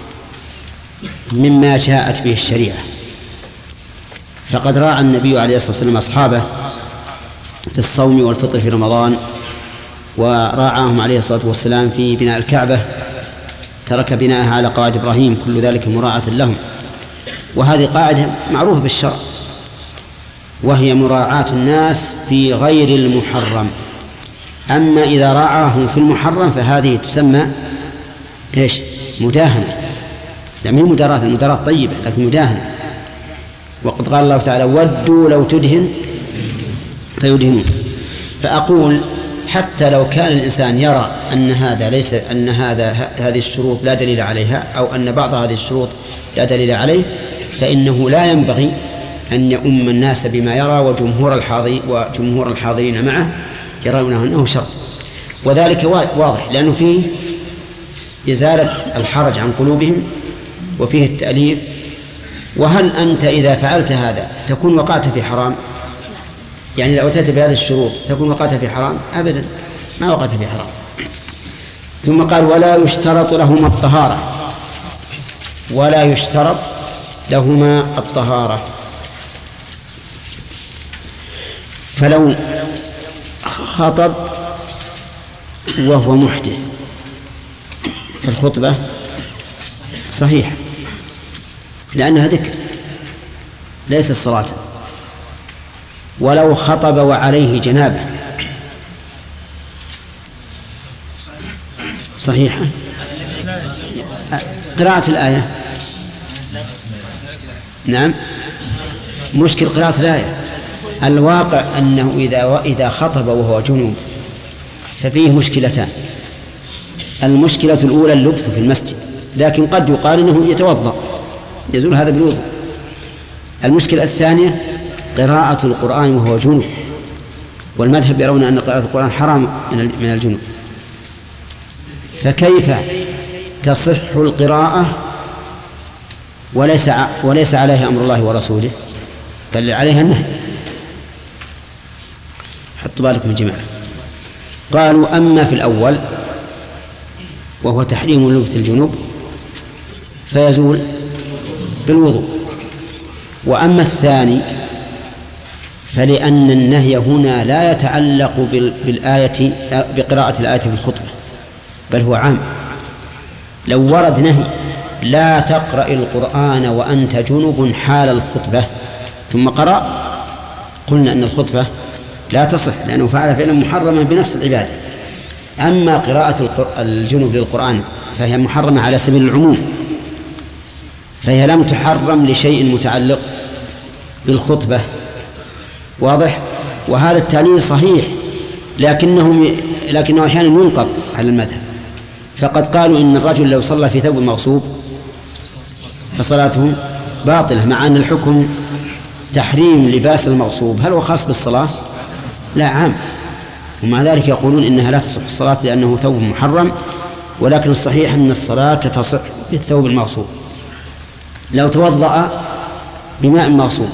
مما جاءت به الشريعة، فقد راعى النبي عليه الصلاة والسلام أصحابه في الصوم والفطر في رمضان، وراعاهم عليه الصلاة والسلام في بناء الكعبة، ترك بناءها على قواعد إبراهيم، كل ذلك مراعاة لهم. وهذه قاعدة معروفة بالشرع، وهي مراعاة الناس في غير المحرم. أما إذا راعاهم في المحرم فهذه تسمى مداهنة، لم هي مداراة، المداراة طيبة لكن مداهنة. وقد قال الله تعالى ودوا لو تدهن فيدهنون. فأقول حتى لو كان الإنسان يرى أن هذه الشروط لا دليل عليها، أو أن بعض هذه الشروط لا دليل عليه، فإنه لا ينبغي أن يؤم الناس بما يرى، وجمهور الحاضرين معه يرونه أنه شرط. وذلك واضح لأنه فيه إزالة الحرج عن قلوبهم وفيه التأليف. وهل أنت إذا فعلت هذا تكون وقعت في حرام؟ يعني لو أتيت بهذه الشروط تكون وقعت في حرام؟ أبدا، ما وقعت في حرام. ثم قال ولا يشترط لهما الطهارة، ولا يشترط لهما الطهارة. فلو خطب وهو محدث فالخطبة صحيحة لأنها ذكر ليس الصلاة. ولو خطب وعليه جنابة صحيحة. قراءة الآية نعم، مشكل قراءة الآية. الواقع أنه إذا خطب وهو جنوب ففيه مشكلتان. المشكلة الأولى اللبث في المسجد، لكن قد يقال أنه يتوضأ يزول هذا بالوضوء. المشكلة الثانية قراءة القرآن وهو جنوب، والمذهب يرون أن قراءة القرآن حرام من الجنوب. فكيف تصح القراءة وليس عليها أمر الله ورسوله، بل عليها النهي؟ حطوا بالكم يا جماعة. قالوا أما في الأول وهو تحريم لبث الجنوب فيزول بالوضوء، وأما الثاني فلأن النهي هنا لا يتعلق بقراءة الآية في الخطبة، بل هو عام. لو ورد نهي لا تقرأ القرآن وأنت جنب حال الخطبة ثم قرأ، قلنا أن الخطبة لا تصح لأنه فعل فعلا محرما بنفس العبادة. أما قراءة الجنب للقرآن فهي محرمة على سبيل العموم، فهي لم تحرم لشيء متعلق بالخطبة. واضح؟ وهذا التعليل صحيح، لكنه أحيانا ينقض على المذهب. فقد قالوا إن الرجل لو صلى في ثوب مغصوب فصلاته باطلة، مع أن الحكم تحريم لباس المغصوب هل هو خاص بالصلاة؟ لا، عام. ومع ذلك يقولون إنها لا تصح الصلاة لأنه ثوب محرم، ولكن الصحيح أن الصلاة تصح بالثوب المغصوب. لو توضأ بماء مغصوب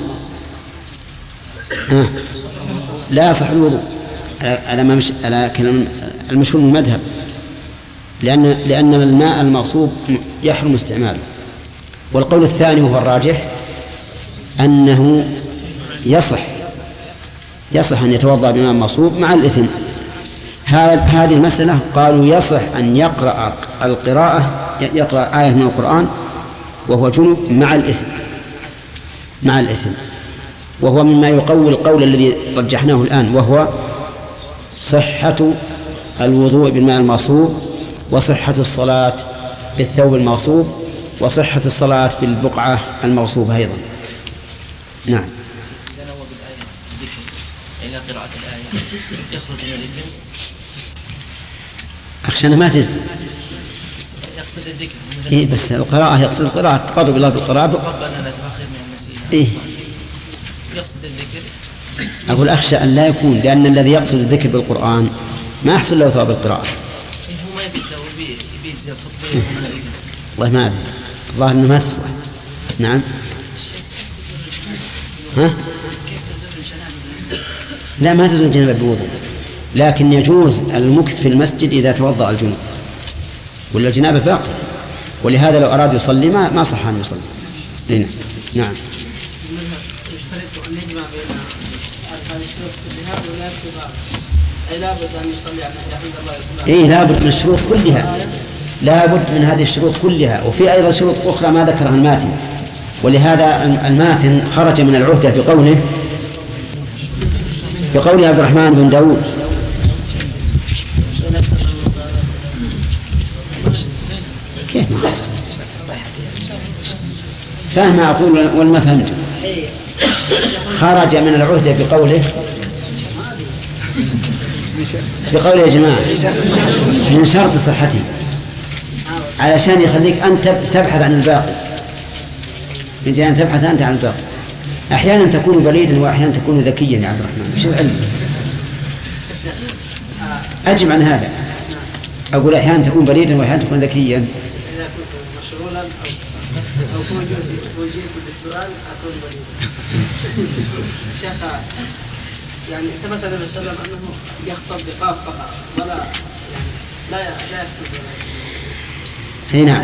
لا يصح الوضوء على كلام المشهور من المذهب، لأن الماء المغصوب يحرم استعماله. والقول الثاني وهو الراجح أنه يصح أن يتوضأ بماء مغصوب مع الإثم. هذه المسألة قالوا يصح أن يقرأ آية من القرآن وهو جنب مع الإثم، وهو مما يقوي القول الذي رجحناه الآن، وهو صحة الوضوء بالماء المغصوب، وصحة الصلاة بالثوب المغصوب، وصحة الصلاة بالبقعة المغصوبة أيضا. نعم. إلى قراءة الآية يخرج من الذكر، أخشى أنها ما تجزي. يقصد الذكر. إيه بس القراءة يقصد القراءة تقرب الله بالقراءة. ربنا لا تؤاخذنا إن نسينا. إيه. يقصد الذكر. أقول أخشى أن لا يكون، لأن الذي يقصد الذكر بالقرآن ما يحصل له ثواب القراءة. هو ما يبي يجزي الخطبة. والله ما أدري، الظاهر أنه ما تصلح. نعم. ها؟ لا، ما تزول الجنابة بالوضوء، لكن يجوز المكث في المسجد إذا توضأ الجنوب، ولا الجنابة باقية، ولهذا لو أراد يصلي ما صح أن يصلي. هنا. نعم. يشترط أن يجمع بين أركان الشروط كلها ولا يكتب أي لابد أن يصلي على عند الله. إيه لابد من الشروط كلها، لابد من هذه الشروط كلها. وفي أيضا شروط أخرى ما ذكرها الماتن، ولهذا الماتن خرج من العهدة بقول عبد الرحمن بن داود. كيف ما فهم أقول ولا ما فهمت؟ خرج من العهدة بقوله يا جماعة من شرط صحته، علشان يخليك أنت تبحث عن الباقي، من جهة تبحث أنت عن الباقي. أحيانا تكون بليدا وأحيانا تكون ذكيا يا عبد الرحمن، وش العلم؟ أجب عن هذا. أقول أحيانا تكون بليدا وأحيانا تكون ذكيا. إذا كنت مشغولا أو فوجئت بالسؤال أكون بليدا. شيخ يعني ثبت النبي صلى الله عليه وسلم أنه يخطب بقاف فقط ولا يعني لا يكتب. نعم.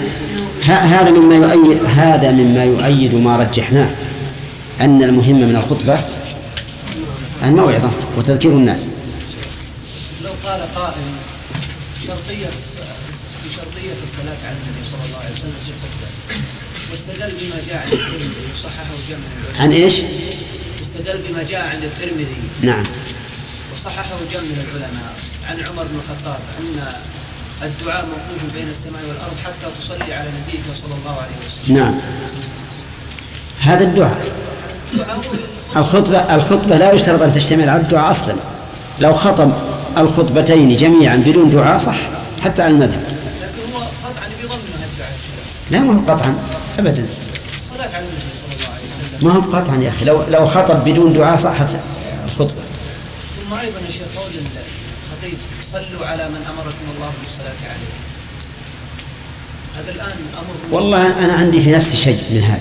هذا مما يؤيد ما رجحناه، أن المهم من الخطبة الموعظة وتذكير الناس. لو قال قائل شرطية الصلاة على النبي صلى الله عليه وسلم في الخطبة، واستدل بما جاء عند الترمذي وصححه جمع العلماء. عن إيش؟ استدل بما جاء عند الترمذي. نعم. وصححه جمع العلماء عن عمر بن الخطاب أن الدعاء موقوف بين السماء والأرض حتى تصلي على نبيك صلى الله عليه وسلم. نعم. هذا الدعاء. الخطبة لا يشترط أن تشتمل على الدعاء أصلا. لو خطب الخطبتين جميعا بدون دعاء صح حتى على المذهب. لكن هو قطعا بضمن الدعاء. لا ما هو قطعا أبدا. الصلاة على النبي صلى الله عليه وسلم. ما هو قطعا يا أخي، لو خطب بدون دعاء صحت الخطبة. ثم أيضا يا شيخ قول الخطيب صلوا على من أمركم الله بالصلاة عليه. هذا الآن أمر. والله أنا عندي في نفسي شيء من هذا.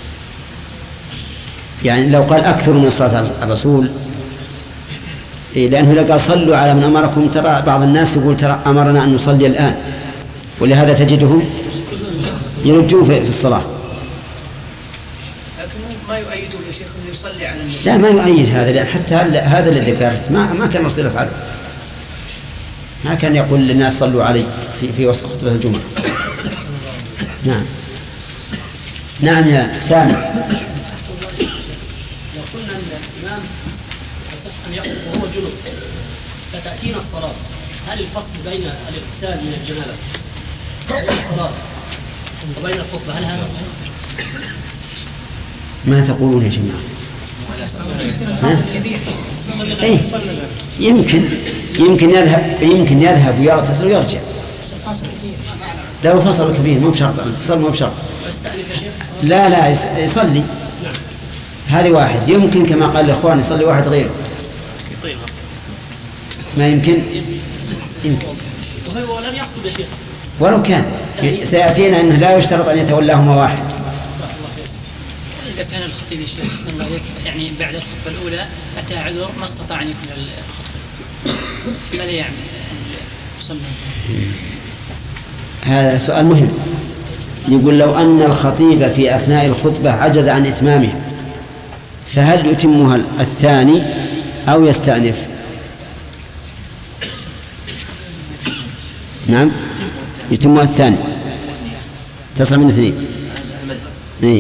يعني لو قال أكثر من الصلاة على الرسول، لأنه لو قال صلوا على من أمركم، ترى بعض الناس يقول ترى أمرنا أن نصلي الآن، ولهذا تجدهم يرجون في الصلاة. لكن ما يؤيده يا شيخ أنه يصلي على النبي. لا ما يؤيد هذا، لأن حتى هذا الذي ذكرت ما كان الرسول يفعله. ما كان يقول للناس صلوا علي في وسط خطبة الجمعة. نعم. نعم يا سامي. لو قلنا أن الإمام يصح أن يخطب وهو جنوب فتأتينا الصلاة، هل الفصل بين الاغتسال من الجنابة وبين الصلاة وبين الخطبة هل هذا صحيح؟ ما تقولون يا جماعة؟ إيه؟ يمكن يذهب ويغتسل ويرجع. لو فصل كبير مو بشرط، الاتصال مو بشرط. يستأنف يا شيخ؟ لا يصلي. هذه واحد يمكن كما قال الإخوان يصلي واحد غيره. ما يمكن. وهو لن يخطب يا شيخ ولو كان سيأتينا أنه لا يشترط أن يتولاهما واحد. إذا كان الخطيب يا شيخ صلى الله عليه يعني بعد الخطبة الأولى أتى عذر ما استطاع أن يكمل الخطبة، ماذا يعمل؟ هذا سؤال مهم. يقول لو أن الخطيب في أثناء الخطبة عجز عن إتمامها فهل يتمها الثاني أو يستأنف؟ نعم يتمها الثاني، تصل من اثنين. إيه.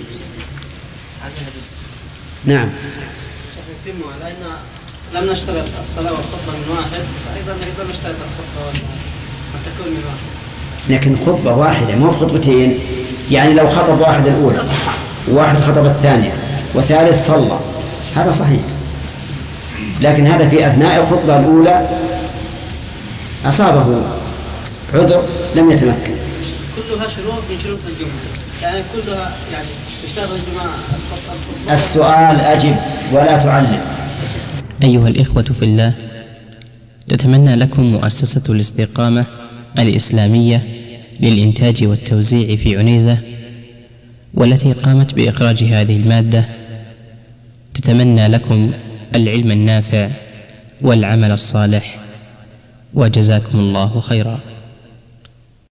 نعم يتمها لأن لم نشترط الصلاة والخطبة من واحد، فأيضا نشترط الخطبة أن تكون من واحد. لكن خطبة واحدة مو خطبتين. يعني لو خطب واحد الأولى وواحد خطب الثانية وثالث صلى هذا صحيح، لكن هذا في أثناء الخطبة الأولى أصابه عذر لم يتمكن. كلها شروط من شروط الجمعة، يعني كلها يعني تشترط الجمعة. السؤال أجب ولا تعلم. أيها الإخوة في الله، تتمنى لكم مؤسسة الاستقامة الإسلامية للإنتاج والتوزيع في عنيزة والتي قامت بإخراج هذه المادة، تتمنى لكم العلم النافع والعمل الصالح، وجزاكم الله خيرا.